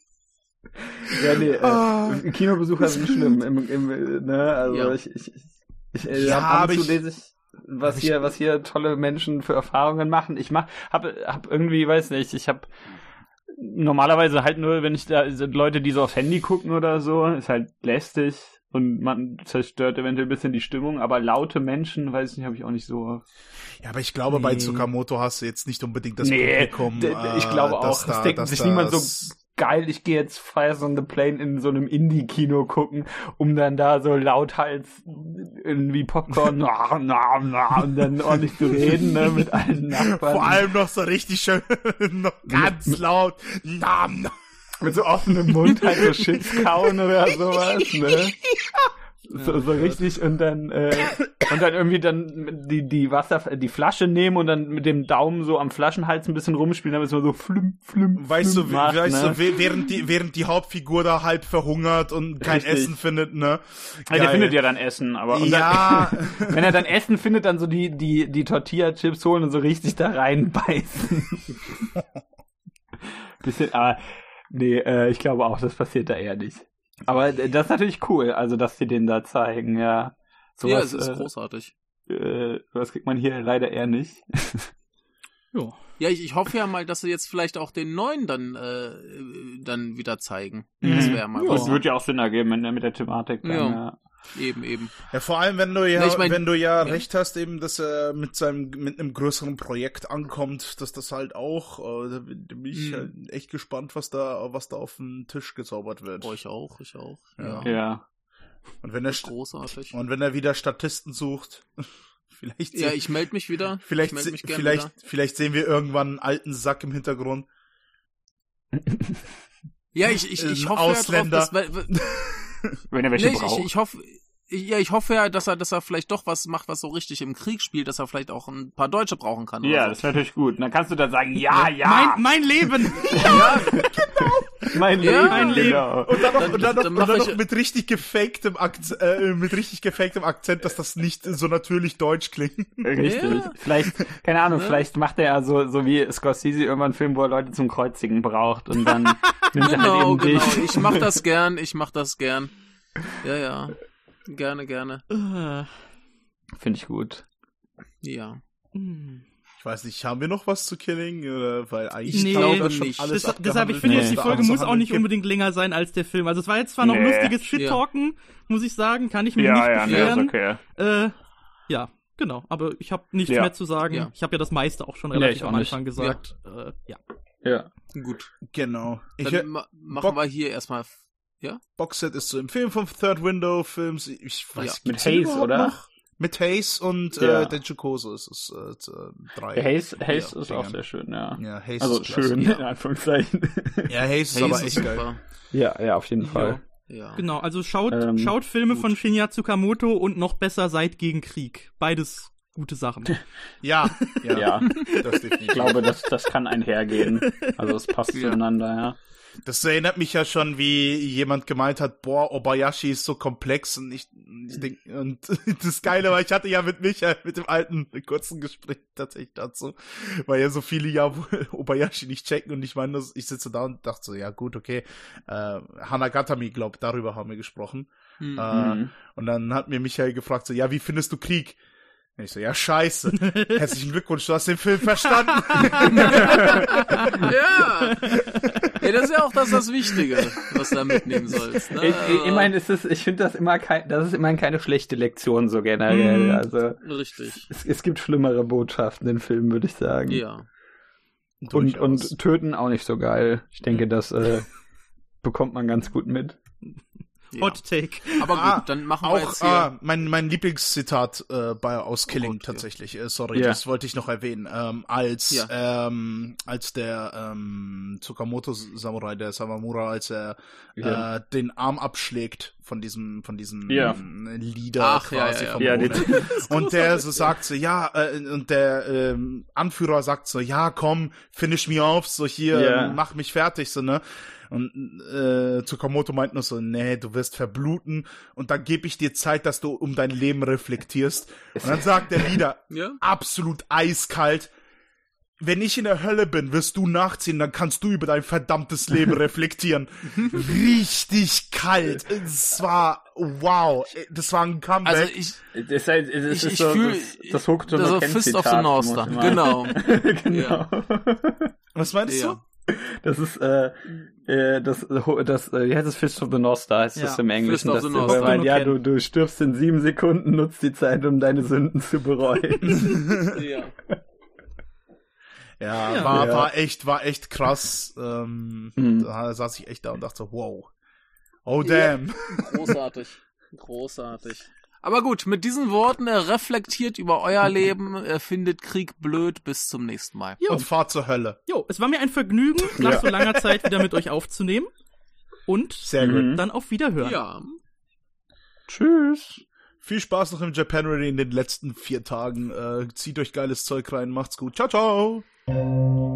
C: Ja, nee,
B: Ah.
C: äh, Kinobesucher sind schlimm, im, im, ne, also
D: Ja.
C: ich, ich, ich, ich äh,
B: Ja,
C: ab und
B: aber
C: zu
B: ich-
C: lese ich, was
B: aber ich-
C: hier, was hier tolle Menschen für Erfahrungen machen. Ich mach, hab, hab irgendwie, weiß nicht, ich hab normalerweise halt nur, wenn ich da, sind Leute, die so aufs Handy gucken oder so, ist halt lästig und man zerstört eventuell ein bisschen die Stimmung, aber laute Menschen, weiß nicht, habe ich auch nicht so.
B: Ja, aber ich glaube, bei
A: Nee.
B: Tsukamoto hast du jetzt nicht unbedingt das
C: Nee,
B: Publikum.
C: d- d- ich glaube
B: äh,
C: auch,
B: dass
C: es
B: da,
C: denkt
B: dass
C: sich
B: das-
C: niemand so geil, ich gehe jetzt Fires on the Plane in so einem Indie-Kino gucken, um dann da so lauthals irgendwie Popcorn na, na, na, und dann ordentlich zu reden, ne, mit allen Nachbarn.
B: Vor allem noch so richtig schön, noch ganz laut. Nam, nam.
C: mit so offenem Mund halt so Chips kauen oder sowas, ne? So, so richtig und dann äh, und dann irgendwie dann die die Wasser die Flasche nehmen und dann mit dem Daumen so am Flaschenhals ein bisschen rumspielen, damit es so flüm flüm
B: Weißt du,
C: flüm macht,
B: weißt
C: ne?
B: du, wäh- während die, während die Hauptfigur da halb verhungert und kein
C: Richtig.
B: Essen findet, ne?
C: Ja, der
B: Geil.
C: findet ja dann Essen, aber und
B: Ja.
C: dann, wenn er dann Essen findet, dann so die die die Tortilla-Chips holen und so richtig da reinbeißen. Bisschen, aber nee, äh, ich glaube auch, das passiert da eher nicht. Aber äh, das ist natürlich cool, also dass die den da zeigen, ja.
D: ja,
C: Sowas,
D: es ist
C: äh,
D: großartig.
C: äh, was kriegt man hier leider eher nicht.
A: ja.
D: Ja, ich, ich hoffe ja mal, dass sie jetzt vielleicht auch den neuen dann äh, dann wieder zeigen.
C: Mhm.
D: Das wäre ja mal
C: Das
D: was.
C: wird ja auch Sinn ergeben mit, mit der Thematik. Dann,
D: Ja.
C: ja.
D: Eben, eben.
B: Ja, vor allem, wenn du ja,
D: Ja, ich mein-
B: wenn du ja,
D: ja.
B: recht hast, eben, dass er mit seinem, mit einem größeren Projekt ankommt, dass das halt auch, äh, da bin ich
D: Mhm.
B: halt echt gespannt, was da, was da auf den Tisch gezaubert wird.
D: Oh, ich auch, ich auch.
B: Ja.
D: Ja.
C: ja.
B: Und wenn er, st-
D: Großartig.
B: und wenn er wieder Statisten sucht, vielleicht,
D: Ja,
B: se-
D: ich melde mich wieder.
B: vielleicht,
D: ich melde
B: se-
D: mich gerne
B: vielleicht,
D: wieder.
B: vielleicht sehen wir irgendwann einen alten Sack im Hintergrund.
D: Ja, ich, ich, ich
B: Ein
D: hoffe
B: Ausländer.
D: ja drauf, dass, weil, weil-
C: Wenn er welche
D: nee, ich,
C: braucht.
D: ich, ich hoffe, ja, ich hoffe ja, dass er, dass er vielleicht doch was macht, was so richtig im Krieg spielt, dass er vielleicht auch ein paar Deutsche brauchen kann.
C: Ja,
D: oder
C: das
D: so.
C: ist natürlich gut. Und dann kannst du dann sagen, ja, ja.
A: Mein, mein Leben!
D: Ja,
C: Mein
D: Ja,
C: Leben,
A: mein Leben.
C: genau.
B: Und dann noch,
D: Dann-
B: und dann noch,
D: dann
B: und
D: mach
B: dann
D: ich-
B: noch mit richtig gefaktem Akzent, äh, mit richtig gefaktem Akzent, dass das nicht so natürlich deutsch klingt.
C: Richtig.
D: Ja.
C: Vielleicht, keine Ahnung,
D: Ne?
C: vielleicht macht er ja so, so wie Scorsese irgendwann einen Film, wo er Leute zum Kreuzigen braucht und dann nimmt er halt
D: genau,
C: eben
D: genau.
C: dich.
D: Ich mach das gern, ich mach das gern. Ja, ja. Gerne, gerne.
A: Äh,
C: Finde ich gut.
D: Ja.
A: hm.
B: Ich weiß nicht, haben wir noch was zu Killing? Oder, weil eigentlich
A: Nee.
B: glaube
D: glaube
B: ich schon
D: nicht.
B: alles
A: Das, deshalb, ich
B: abgehandelt
A: finde
C: Nee.
A: jetzt, die
B: ist,
A: Folge
B: was
A: muss auch
B: abgehandelt
A: nicht
B: gibt.
A: unbedingt länger sein als der Film. Also es war jetzt zwar noch
C: Nee.
A: lustiges Shit-Talken, muss ich sagen, kann ich mich
C: Ja,
A: nicht
C: ja, nee, ist
A: beschweren.
C: okay.
A: Äh, ja, genau. Aber ich habe nichts
C: Ja.
A: mehr zu sagen.
D: Ja.
A: Ich habe ja das meiste auch schon
C: Nee,
A: relativ
C: ich auch
A: am
C: nicht.
A: Anfang gesagt. Äh, ja.
C: Ja.
D: Gut.
B: Genau. Ich,
D: Dann ma machen
B: Bock-
D: wir hier erstmal.
B: Boxset ist zu empfehlen vom Third Window Films. Ich weiß,
D: Ja.
B: gibt's
C: Mit
B: den
C: Hayes,
B: überhaupt
C: oder?
B: noch? Mit Hayes und
C: Ja.
B: äh, Denji Koso ist es äh, z- äh, drei.
C: Der Haze, Haze
B: Ja,
C: ist auch
B: Dingern.
C: sehr schön, ja.
B: Ja, Hayes
C: Also
B: ist klasse.
C: schön,
D: Ja.
C: in Anführungszeichen.
B: Ja, Hayes ist
D: Hey,
B: aber
D: ist
B: echt geil.
D: super.
C: Ja, ja, auf jeden Fall.
D: Ja.
A: Genau, also schaut,
C: Ähm,
A: schaut Filme
D: gut.
A: von Shinya Tsukamoto und noch besser Seid gegen Krieg. Beides gute Sachen.
B: Ja, ja,
C: Ja,
B: das definitiv.
C: ich glaube, das, das kann einhergehen. Also es passt
D: Ja.
C: zueinander, ja.
B: Das erinnert mich ja schon, wie jemand gemeint hat, boah, Obayashi ist so komplex und ich, ich denk, und das Geile war, ich hatte ja mit Michael, mit dem alten, einen kurzen Gespräch tatsächlich dazu, weil ja so viele ja Obayashi nicht checken und ich meine, ich sitze da und dachte so, ja gut, okay, äh, Hanagatami, glaub, darüber haben wir gesprochen.
D: Hm.
B: Äh,
C: Mhm.
B: und dann hat mir Michael gefragt so, ja, wie findest du Krieg? Und ich so, ja, scheiße. Herzlichen Glückwunsch, du hast den Film verstanden.
D: Ja. Ey, das ist ja auch das, das Wichtige, was du da mitnehmen sollst. Ne?
C: Ich, ich, ich meine, es ist, ich finde das immer kein, das ist immerhin keine schlechte Lektion so generell.
A: Mhm.
C: Also
D: Richtig.
C: es, es gibt schlimmere Botschaften in Filmen, würde ich sagen.
D: Ja.
C: Und,
B: Durchaus.
C: und töten auch nicht so geil. Ich denke, das äh, bekommt man ganz gut mit.
D: ja.
A: Hot Take.
D: Aber gut,
B: Ah,
D: dann machen wir
B: Auch
D: jetzt hier.
B: ah, mein, mein Lieblingszitat äh, bei aus Killing
D: Gott, ja.
B: tatsächlich. Äh, sorry,
C: Ja.
B: das wollte ich noch erwähnen. Ähm, als
D: Ja.
B: ähm, als der ähm, Tsukamoto Samurai, der Samamura, als er
C: Ja.
B: äh, den Arm abschlägt von diesem von diesem
C: Ja.
B: ähm, Leader
D: Ach, ja,
B: quasi
D: ja, ja.
B: vom
C: Ja,
B: Owner.
C: die,
B: Und der so sagt so, ja, äh, und der ähm, Anführer sagt so, ja, komm, finish me off, so hier,
C: Ja.
B: mach mich fertig, so, ne? Und äh, Tsukamoto meint nur so, nee, du wirst verbluten und dann gebe ich dir Zeit, dass du um dein Leben reflektierst. Und dann sagt der Leader,
D: Ja?
B: absolut eiskalt, wenn ich in der Hölle bin, wirst du nachziehen, dann kannst du über dein verdammtes Leben reflektieren. Richtig kalt. Es war, wow, das war ein Comeback.
D: Also ich,
C: es ist, halt, es
D: ich,
C: ist
D: ich
C: so,
D: fühle
C: das, das Hokuto
D: also
C: no Ken
D: Fist of the
C: Zitat,
D: North
C: muss
D: Star.
C: man-
D: Genau.
C: genau.
B: Was meinst du?
D: Ja.
C: Das ist, äh, äh, das, das, äh, wie heißt das? Fist of the North Star heißt
A: Ja,
C: das im Englischen.
D: of
C: Das
D: the
C: ist,
D: North
C: weil,
A: Star.
C: ja, du, du stirbst in sieben Sekunden, nutzt die Zeit, um deine Sünden zu bereuen.
D: Ja.
B: Ja,
A: Ja.
B: war,
C: Ja.
B: war echt, war echt krass. Ähm,
C: Mhm.
B: Da saß ich echt da und dachte, wow. Oh damn.
D: Großartig. Großartig. Aber gut, mit diesen Worten äh, reflektiert über euer Leben, äh, findet Krieg blöd. Bis zum nächsten Mal.
A: Jo,
B: Und fahr zur Hölle.
A: jo, es war mir ein Vergnügen, nach
C: Ja.
A: so langer Zeit wieder mit euch aufzunehmen. Und
B: Sehr gut.
C: Mhm.
A: dann auf Wiederhören.
D: Ja.
C: Tschüss.
B: Viel Spaß noch im Japanuary in den letzten vier Tagen. Äh, zieht euch geiles Zeug rein. Macht's gut. Ciao, ciao.